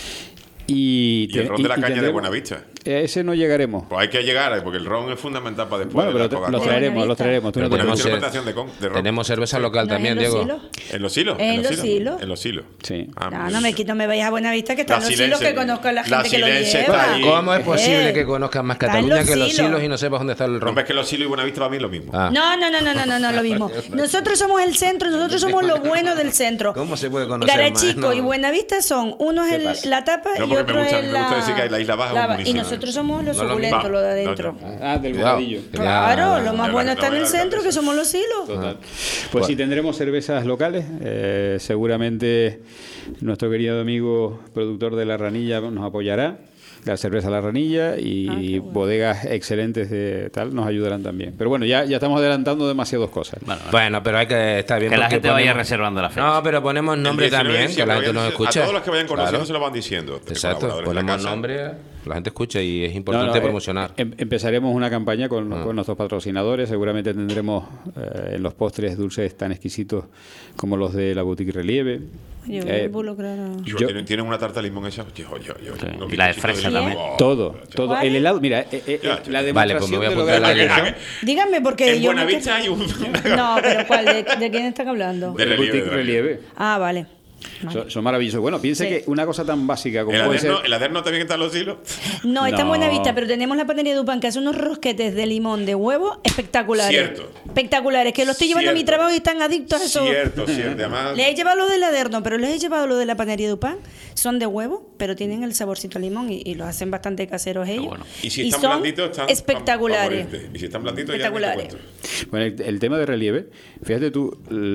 Y el ron de la caña de
tendremos-
Buenavista.
Ese no llegaremos.
Pues hay que llegar, porque el ron es fundamental para después.
Bueno,
de la
pero
Coca-Cola.
los traeremos. Tú no te
Pero
Tenemos,
tenemos
preocupes.
fermentación de ron.
tenemos cerveza local
No,
también,
en los
Diego.
hilos.
¿En los hilos?
En los hilos.
En los hilos.
Sí.
Ah,
No,
pues-
no me vayas a Buenavista, que están
La
los hilos,
Silense-
que conozco a la
la
gente que lo
Silense
lleva.
está allí.
¿Cómo es posible
Eh,
que conozcas más
está en
Cataluña
los
que los
hilos.
hilos y no sepas dónde está el
No,
ron?
ves que los hilos y Buenavista va bien lo mismo.
Ah.
No, lo mismo. Nosotros somos el centro, nosotros somos lo bueno del centro.
¿Cómo se puede conocer
Garachico
más? No.
y Buenavista son, uno
¿Qué
es
pasa?
la tapa
No,
y
porque
otro
me gusta-
es
me
la...
gusta decir que la isla baja es un
y
municipio.
nosotros somos los
No, lo
suculentos,
mismo.
lo de
No,
adentro.
Del
Cuidado.
bocadillo.
Claro,
Ya,
lo más
ya,
bueno
ya,
está en
ya,
el
ya,
centro,
ya.
que somos los hilos.
Total. Pues sí, tendremos cervezas locales. Seguramente nuestro querido amigo productor de La Ranilla nos apoyará. La cerveza La Ranilla y bodegas excelentes de tal nos ayudarán también. Pero bueno, ya estamos adelantando demasiadas cosas.
Bueno, pero hay que estar bien.
Que la
porque
gente vaya
ponemos-
reservando la fecha.
No, pero ponemos nombre
El 19 de
también, que la
diciembre
gente nos
vayan-
escucha.
A todos los que vayan conociendo
Claro.
se lo van diciendo.
Exacto,
Colaboradores de la
ponemos
casa.
nombre, la gente escucha y es
No,
importante
no,
promocionar.
empezaremos una campaña con nuestros patrocinadores. Seguramente tendremos en los postres dulces tan exquisitos como los de la Boutique Relieve.
Yo
Eh,
involucrar a-
Yo-
¿Tienen una tarta de limón esa? Unos
Y la de
bizcochitos
fresa
limón.
también.
Oh,
todo.
¿Cuál?
El helado, mira,
Ya,
la
ya.
demostración
Vale, pues me voy a
de lo
apuntar la
grande que
dirección.
son.
Díganme, porque
En
yo... me
Buenavista hay un...
No, pero ¿cuál? ¿De quién están hablando?
De relieve,
Boutique
de
Relieve.
Ah, vale.
Son maravillosos. Bueno, piense
Sí.
que una cosa tan básica como puede ser...
¿El Aderno también está en los hilos?
No, está en
No.
Buenavista, pero tenemos la panadería Dupán que hace unos rosquetes de limón de huevo espectaculares.
Cierto.
Espectaculares, que los estoy llevando a mi
Cierto.
trabajo y están adictos a eso.
Cierto. Además,
Les he llevado los del Aderno, pero les he llevado los de la panadería Dupán. Son de huevo, pero tienen el saborcito a limón y los hacen bastante caseros ellos.
bueno.
y si están
son
blanditos, están
espectaculares.
para morirte. Y si están blanditos, ya ni te
Espectaculares.
cuento.
Bueno, el tema de relieve, fíjate tú,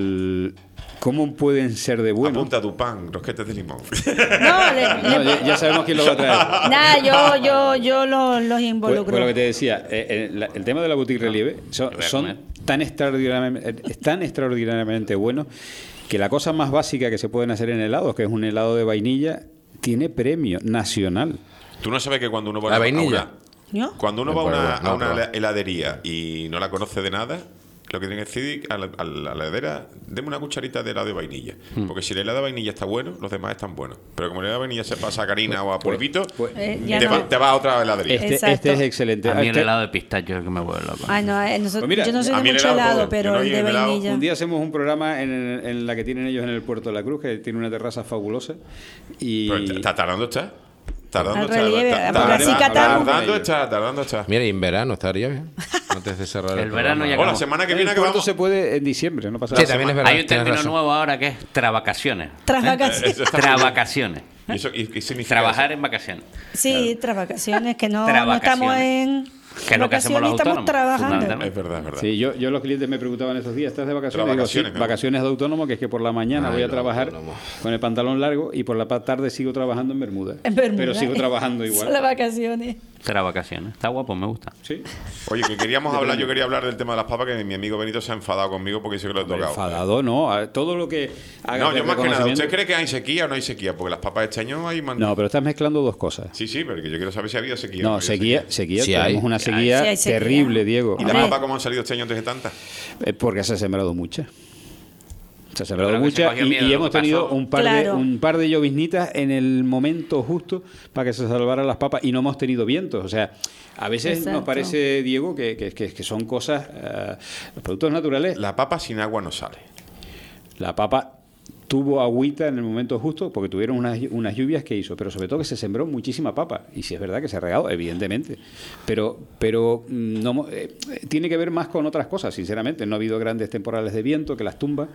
¿cómo pueden ser de buenos?
Apunta tu pan, rosquetes de limón.
No,
No, ya sabemos quién lo va a traer.
nada, yo los
Pues
involucro.
lo que te decía, el tema de la boutique relieve son tan extraordinariamente buenos que la cosa más básica que se pueden hacer en helados, que es un helado de vainilla, tiene premio nacional.
Tú no sabes que cuando uno va
La
a
vainilla.
¿No?
Cuando uno
No,
va
pero
a una
no.
heladería y no la conoce de nada, lo que tiene que decir a la heladera, deme una cucharita de helado de vainilla. Porque si el helado de vainilla está bueno, los demás están buenos. Pero como el helado de vainilla se pasa a sacarina o a polvito,
ya
te,
no.
te vas a otra heladería.
Exacto.
Este es excelente.
A mí el
Este-
helado de pistacho es el que me vuelve loco.
Ay, no,
Pues mira,
yo no soy
a
de
mí el
mucho
helado
helado,
todo.
pero
Yo no
el
soy
de
el helado.
vainilla.
Un día hacemos un programa en la que tienen ellos en el Puerto de la Cruz, que tiene una terraza fabulosa. Y
Pero está tardando está. Tardando
Al relieve,
está.
porque así catamos.
Tardando está.
Mira, y en verano estaría bien. antes de cerrar
El verano ya
O la
acabó.
semana que
El
viene que
puerto
vamos.
se puede en diciembre, no pasa
Sí,
nada.
también es verdad.
Hay un
tienes
término
razón.
nuevo ahora que es travacaciones.
Tras vacaciones.
Travacaciones.
¿Y eso qué significa?
Trabajar
eso?
en vacaciones.
Sí, tras vacaciones, que no
Travacaciones.
estamos en
Que es lo que hacemos los
vacaciones, estamos
autónomos,
trabajando.
fundamentalmente.
Es verdad, es verdad.
Sí, yo los clientes me preguntaban estos días, ¿estás de vacaciones? Digo, sí,
Vacaciones, ¿no?
vacaciones de autónomo, que es que por la mañana
Ay,
voy a
no,
trabajar
autónomo.
con el pantalón largo y por la tarde sigo trabajando en Bermuda.
En Bermuda.
Pero sigo trabajando
Son las
igual.
vacaciones.
Travacaciones. Está guapo, me gusta.
Sí.
Oye, que queríamos hablar, yo quería hablar del tema de las papas, que mi amigo Benito se ha enfadado conmigo porque dice que lo he tocado.
Enfadado, no. Todo lo que haga
No,
de
yo más que nada,
reconocimiento-
¿usted cree que hay sequía o no hay sequía? Porque las papas este año hay
No, pero estás mezclando dos cosas.
Sí, sí, pero que yo quiero saber si había sequía. o no
No,
había
sequía,
Sí
tenemos
hay.
una
Sí
sequía
hay sequía.
terrible, Diego.
¿Y las
Hombre.
papas cómo han salido este año antes de tantas?
Porque se ha sembrado muchas. Se ha sembrado
Creo que se
muchas
cogió miedo,
y
lo
hemos
que
tenido
pasó.
un par,
Claro.
un par de lloviznitas en el momento justo para que se salvaran las papas y no hemos tenido vientos. O sea, a veces
Exacto.
nos parece, Diego, que son cosas, los productos naturales.
La papa sin agua no sale.
La papa tuvo agüita en el momento justo porque tuvieron unas lluvias que hizo, pero sobre todo que se sembró muchísima papa. Y si es verdad que se ha regado, evidentemente. Pero no, tiene que ver más con otras cosas, sinceramente. No ha habido grandes temporales de viento que las tumba.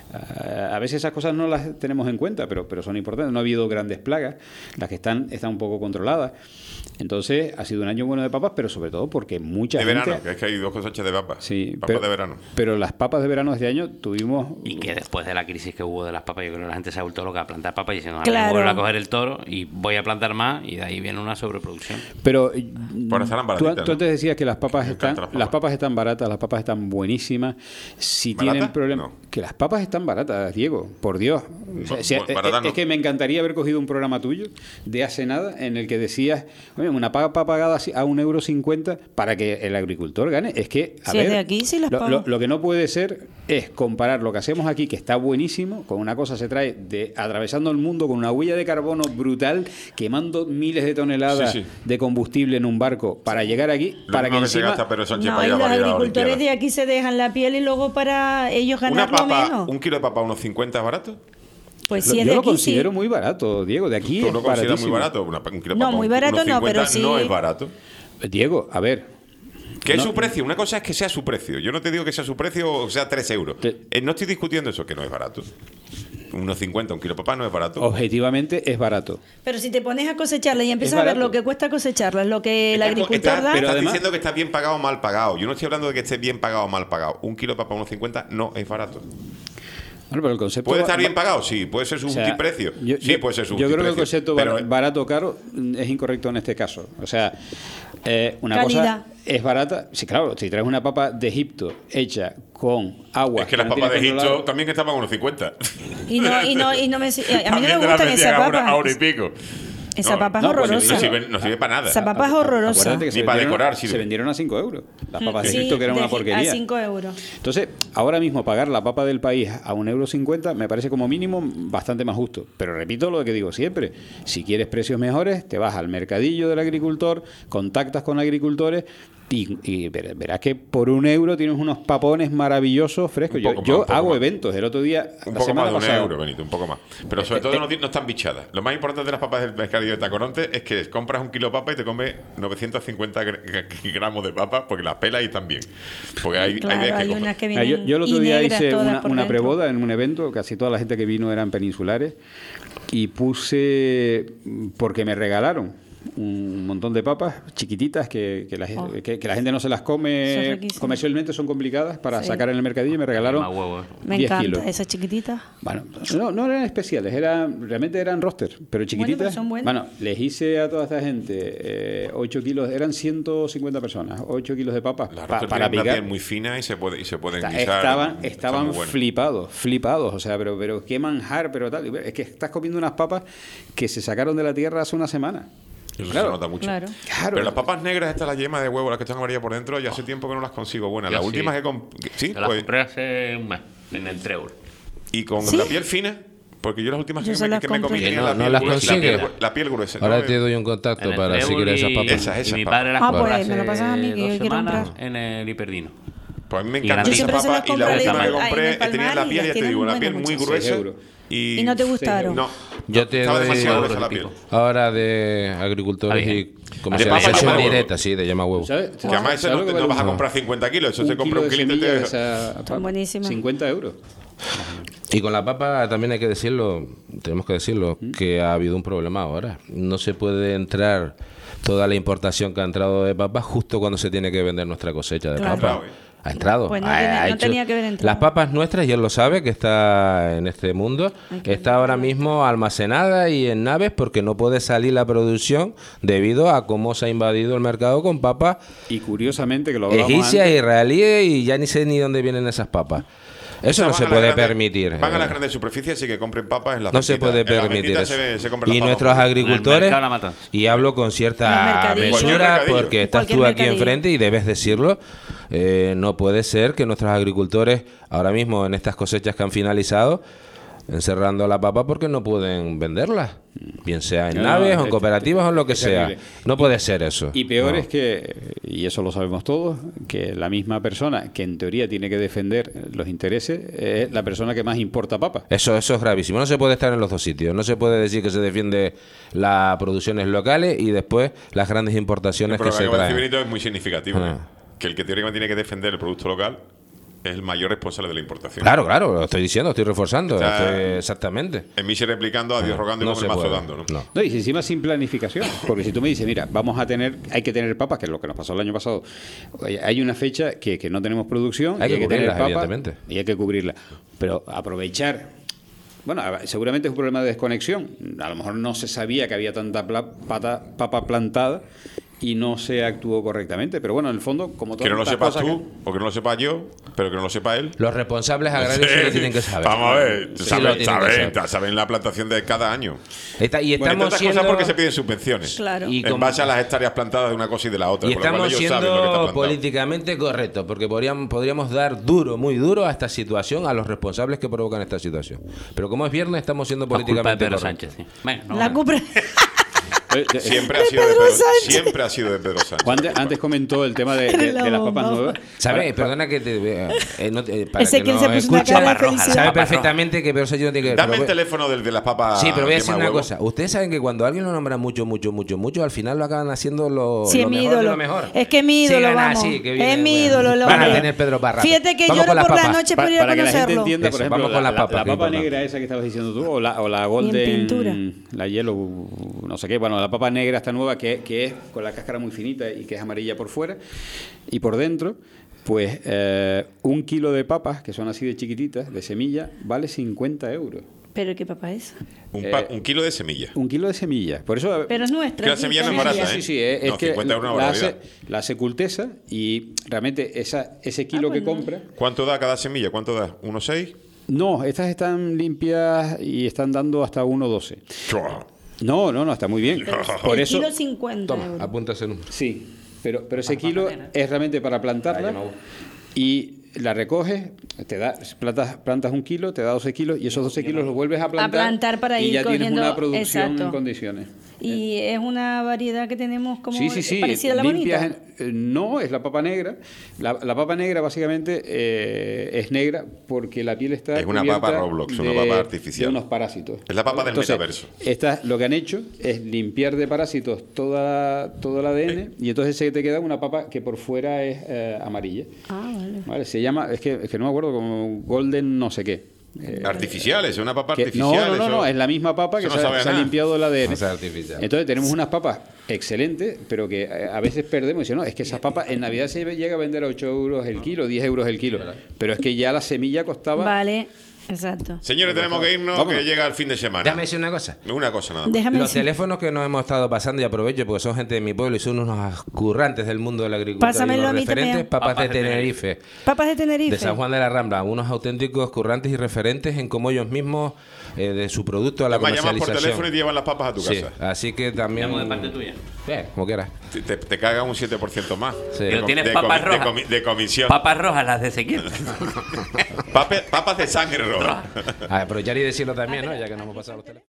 A veces esas cosas no las tenemos en cuenta, pero son importantes. No ha habido grandes plagas. Las que están un poco controladas. Entonces, ha sido un año bueno de papas, pero sobre todo porque mucha
De
gente...
verano, que es que hay dos cosechas de papas.
Sí,
Papas de verano.
Pero las papas de verano de este año tuvimos...
Y que después de la crisis que hubo de las papas, yo creo que la gente se ha vuelto loca a plantar papas y diciendo,
Claro.
voy a coger el toro y voy a plantar más, y de ahí viene una sobreproducción.
Pero
Por estarán
tú
baratitas,
antes
¿no?
decías que las papas
Me
están
encantan
las papas están baratas, las papas están buenísimas. Si tienen
¿Baratas?
problemas,
No.
que las papas están baratas, Diego, por Dios. O sea,
Baratas no.
es que me encantaría haber cogido un programa tuyo de hace nada en el que decías, oye, una papa pagada a €1,50 para que el agricultor gane. Es que, a
Si es
ver,
de aquí, sí las
lo,
pago.
lo que no puede ser es comparar lo que hacemos aquí, que está buenísimo, con una cosa se trae de atravesando el mundo con una huella de carbono brutal, quemando miles de toneladas
Sí, sí.
de combustible en un barco para llegar aquí,
Lo
para que
mismo que se
encima...
gasta Pedro Sánchez
No,
para
y
ir a
los
variar la
agricultores
Olimpiada.
de aquí se dejan la piel y luego para ellos
Una
ganar lo
papa,
menos.
un kilo de papa, unos 50 es barato.
Pues si es
Yo
de
lo
aquí,
considero
sí.
muy barato, Diego, de aquí
¿Tú
es
lo consideras
baratísimo.
muy barato? Un kilo de
No,
papa,
muy barato
unos
no,
50
pero sí-
no es barato.
Diego, a ver,
¿Qué es
No.
su precio? Una cosa es que sea su precio. Yo no te digo que sea su precio o sea 3 euros. No estoy discutiendo eso, que no es barato. Unos 50, un kilo de papa no es barato.
objetivamente es barato.
Pero si te pones a cosecharla y empiezas a ver
barato.
lo que cuesta cosecharla, lo que el
Es que
agricultor
estás-
da.
pero
estás
además-
diciendo que está bien pagado o mal pagado. Yo no estoy hablando de que esté bien pagado o mal pagado. Un kilo de papa, unos 50, no es barato.
Bueno, pero el concepto
¿Puede
va-
estar bien
va-
pagado? Sí. ¿Puede ser su
o sea,
multiprecio? Sí, puede ser su
Yo creo que el
multiprecio.
concepto
Pero-
barato o caro es incorrecto en este caso. O sea, una
Calidad.
cosa es barata. Sí, claro, si traes una papa de Egipto hecha con agua.
Es que las
no
papas de
tienes
Egipto
controlado-
también estaban a unos 50.
Y no me. A mí no
También
me
te las
gustan
vendían
esas
a una
papas.
hora y pico.
Esa papa es
no, pues
horrorosa.
No sirve para nada.
Esa papa es horrorosa.
Acuérdate que se
Ni para
vendieron-
decorar sirve.
se vendieron a 5 euros. Las papas de
Sí,
Egipto, que eran
de
una porquería.
A 5 euros.
Entonces, ahora mismo pagar la papa del país a €1,50 me parece como mínimo bastante más justo. Pero repito lo que digo siempre, si quieres precios mejores, te vas al mercadillo del agricultor, contactas con agricultores y verás que por €1 tienes unos papones maravillosos frescos.
Un
Yo,
poco más,
yo
un poco
hago
más.
eventos. El otro día,
Un
la
poco
semana
más de
pasada,
€1, Benito, un poco más. Pero sobre todo no están bichadas. Lo más importante de las papas del mercadillo de Tacoronte es que compras un kilo de papa y te comes 950 gramos de papa porque las pelas y están bien. Porque hay
Claro,
veces que
hay
compras-
unas que
Mira,
vienen
yo el otro
y
día
negras
hice
todas
una
por dentro.
preboda en un evento, casi toda la gente que vino eran peninsulares, y puse, porque me regalaron un montón de papas chiquititas que la gente no se las
Son
come,
riquísimas.
comercialmente son complicadas para
Sí.
sacar en el mercadillo, y me regalaron
Más huevo.
Me
10
encanta
kilos.
esas chiquititas.
Bueno, no eran especiales, realmente eran roster, pero chiquititas.
pero son buenas.
Bueno, les hice a toda esta gente 8 kilos, eran 150 personas, 8 kilos de papas
Las
para
rosas tienen una
picar.
piel muy fina y se pueden guisar.
Estaban
Están muy buenas.
flipados, o sea, pero qué manjar, pero tal. Es que estás comiendo unas papas que se sacaron de la tierra hace una semana.
Eso
Claro.
se nota mucho.
Claro.
Claro.
Pero las papas negras, estas, las yemas de huevo, las que están amarillas por dentro, ya hace tiempo que no las consigo buenas.
Yo
Las
sí.
últimas que sí,
Yo las
pues,
compré hace un mes, en el 3 euros.
y con
¿Sí?
la piel fina, porque yo las últimas
Yo
que
se
me,
las
que me comí
compré.
tenían
No,
la
no
piel
las
gruesa,
consigue.
la piel gruesa.
Ahora
¿no?
te doy un contacto
En el
para
3
si quieres esas
euros
papas.
Esas
y mi
papas.
padre las
Ah,
compró
pues, me lo pasas a mí,
hace
que yo
2
quiero
semanas
comprar.
en el Hiperdino.
Pues a mí me
Y
encantan
Yo
esas
siempre
se las
papas y
compro
la
en el
última que
Palmar,
compré
en el
tenía la
Palmar, y
piel, ya
las
te digo,
tienen
la piel
buenas
muy
muchas.
gruesa.
6 euros.
Y
¿Y no te gustaron?
No.
Yo te
Estaba
doy
demasiado
euros
gruesa
y
la piel.
pico.
ahora de agricultores
Está
y
bien.
Comercialización
huevo.
directa, sí, de yema huevo.
¿Sabes?
Que además eso
¿Sabes
no,
lo que
no
vale
vas a
un-
comprar 50 kilos, eso se
un
compra
kilo
un
de
kilito y
semillas,
te...
o sea,
Están buenísimas.
50 euros.
Y con la papa también hay que decirlo, tenemos que decirlo, que ha habido un problema ahora. No se puede entrar toda la importación que ha entrado de papas justo cuando se tiene que vender nuestra cosecha de
Claro.
papas. Ha entrado.
Pues no
Ha
tiene- no
hecho-
tenía que haber entrado.
Las papas nuestras, y él lo sabe, que está en este mundo, está ahora mismo almacenada y en naves porque no puede salir la producción debido a cómo se ha invadido el mercado con papas
Y curiosamente, que lo hablamos
egipcias,
antes,
israelíes, y ya ni sé ni dónde vienen esas papas. Eso no
Van
se
a las
puede
grandes-
permitir.
Van a las grandes superficies y que compren papas en la
No se puede permitir eso. Y nuestros agricultores,
mercado la matan.
y hablo con
Los
cierta
mercadillos.
mesura
Cualquier mercadillo.
porque estás
Cualquier
tú aquí
mercadillo.
enfrente y debes decirlo, no puede ser que nuestros agricultores ahora mismo en estas cosechas que han finalizado encerrando la papa porque no pueden venderla, bien sea en
No,
naves o en
es-
cooperativas o en lo que
es
sea.
terrible.
No puede ser eso.
y peor
No.
es que, y eso lo sabemos todos, que la misma persona que en teoría tiene que defender los intereses es la persona que más importa papas.
Eso es gravísimo. No se puede estar en los dos sitios. No se puede decir que se defiende las producciones locales y después las grandes importaciones
Pero
que
lo
se
que va a decir
traen.
Benito es muy significativo.
Ah.
Que el que teóricamente tiene que defender el producto local es el mayor responsable de la importación.
Claro, claro, lo estoy diciendo, estoy reforzando.
Está-
Exactamente.
En mí se replicando a Dios rogando y
No
con
se
el mazo
puede.
dando, ¿no?
No.
No, y encima sin planificación, porque si tú me dices, mira, hay que tener papas, que es lo que nos pasó el año pasado, hay una fecha que no tenemos producción,
Hay
y
que
tener
cubrirlas,
papas,
evidentemente.
y hay que cubrirla. Pero aprovechar, bueno, seguramente es un problema de desconexión, a lo mejor no se sabía que había tanta papa plantada y no se actuó correctamente, pero bueno, en el fondo, como
Que no lo
todas
sepas
estas cosas
tú, o que no lo sepa yo, pero que no lo sepa él.
Los responsables agrarios sí lo tienen que saber.
Vamos a ver,
Sí
saben,
lo tienen que saber.
saben la plantación de cada año.
Y
Bueno, entre
estamos
otras
siendo,
cosas porque se piden subvenciones.
Claro.
Y
En
como-
base a las hectáreas plantadas de una cosa y de la otra.
y
por lo cual
estamos
ellos saben lo que está
siendo
plantado.
políticamente correctos, porque podríamos dar duro, muy duro a esta situación, a los responsables que provocan esta situación. Pero como es viernes, estamos siendo
Por culpa de
políticamente
Pedro
correctos.
Sánchez. Sí. Bueno, no,
La
no.
cupra.
Siempre ha sido de
Pedro
Pedro,
Sánchez.
siempre ha sido de Pedro Sánchez.
Antes comentó el tema de
La
las
bomba.
papas nuevas.
¿Sabes? Perdona que te vea. Para
Ese
que
que
no
se puso una
escuche,
cara de
Papas rojas,
felicidad.
sabe
papas
perfectamente que Pedro Sánchez no tiene que...
Dame
pero
el teléfono del de las papas.
Sí, pero voy a decir
yema
una
huevo.
cosa. Ustedes saben que cuando alguien lo nombra mucho, al final lo acaban haciendo
Sí, es
lo
mi
mejor de
ídolo.
lo mejor.
Es que es mi ídolo,
Sigan
vamos.
así, que viene,
Es mi
bueno.
ídolo, el
Van a
hombre.
tener Pedro para rato.
Fíjate que
Vamos
lloro
con las
por la
papas.
noche por ir a
Para que la gente
conocerlo.
entienda,
Eso,
por ejemplo,
vamos con las papas,
la
que
papa
importante.
negra esa que estabas diciendo tú, o la
Y en pintura.
Golden, la Yellow, no sé qué, bueno, la papa negra esta nueva que es con la cáscara muy finita y que es amarilla por fuera y por dentro, pues 1 kilo de papas, que son así de chiquititas, de semilla, vale 50 euros.
¿Pero qué papá es?
Un kilo de semilla.
1 kilo de semillas. Por eso...
Pero es nuestra.
Que la semilla no es barata, ¿eh?
Sí, sí, es
No,
que
50 euros es una
la
barbaridad.
la hace Cultesa y realmente ese kilo que compra...
¿Cuánto da cada semilla? ¿Cuánto da? ¿1,6?
No, estas están limpias y están dando hasta 1,12.
Chua.
No, está muy bien. Por
el
eso...
kilo 50
Toma,
euros.
apunta ese número.
Sí, pero ese kilo es realmente para plantarla y la recoges, plantas 1 kilo, te da 12 kilos y esos 12 kilos los vuelves a plantar,
plantar para
y
ir
ya tienes
cogiendo-
una producción
exacto.
en condiciones.
Y es una variedad que tenemos como
Sí,
parecida a la
limpias
bonita.
no, es la papa negra. La papa negra básicamente es negra porque la piel está
Es una
cubierta
papa Roblox, una papa artificial.
de unos parásitos.
Es la papa del
Entonces,
metaverso.
Lo que han hecho es limpiar de parásitos todo el ADN y entonces se te queda una papa que por fuera es amarilla.
Ah, vale.
Vale, se llama, es que no me acuerdo, como Golden no sé qué.
Artificiales, es una papa
Que-
artificial.
no, es la misma papa que
eso no
se
sabe a
ha
nada.
limpiado el ADN.
No sea artificial.
Entonces tenemos unas papas excelentes, pero que a veces perdemos. Y dicen, no, es que esas papas en Navidad se llega a vender a 8 euros el kilo, 10 euros el kilo. Pero es que ya la semilla costaba...
Vale, exacto.
Señores, tenemos que irnos,
Vámonos.
que llega el fin de semana.
Déjame decir una cosa.
Una cosa nada más.
Déjame
Los
decir.
teléfonos que nos hemos estado pasando, y aprovecho porque son gente de mi pueblo y son unos currantes del mundo de la agricultura.
Pásamelo
y unos
a mí
referentes,
también.
papas de Tenerife,
Papas de Tenerife.
de San Juan de la Rambla, unos auténticos currantes y referentes en cómo ellos mismos, de su producto a la
Además, llamas por
comercialización.
teléfono y te llevan las papas a tu
Sí,
casa.
así que también...
Llamo de parte tuya.
Como quieras.
Te caga un 7% más.
Sí.
De,
Pero
com-
tienes
de
papas
comi- de
rojas.
comi- de comisión.
Papas rojas, las de Ezequiel.
Papas de sangre roja.
A aprovechar y decirlo también, ¿no? Ya que no hemos pasado los teléfonos.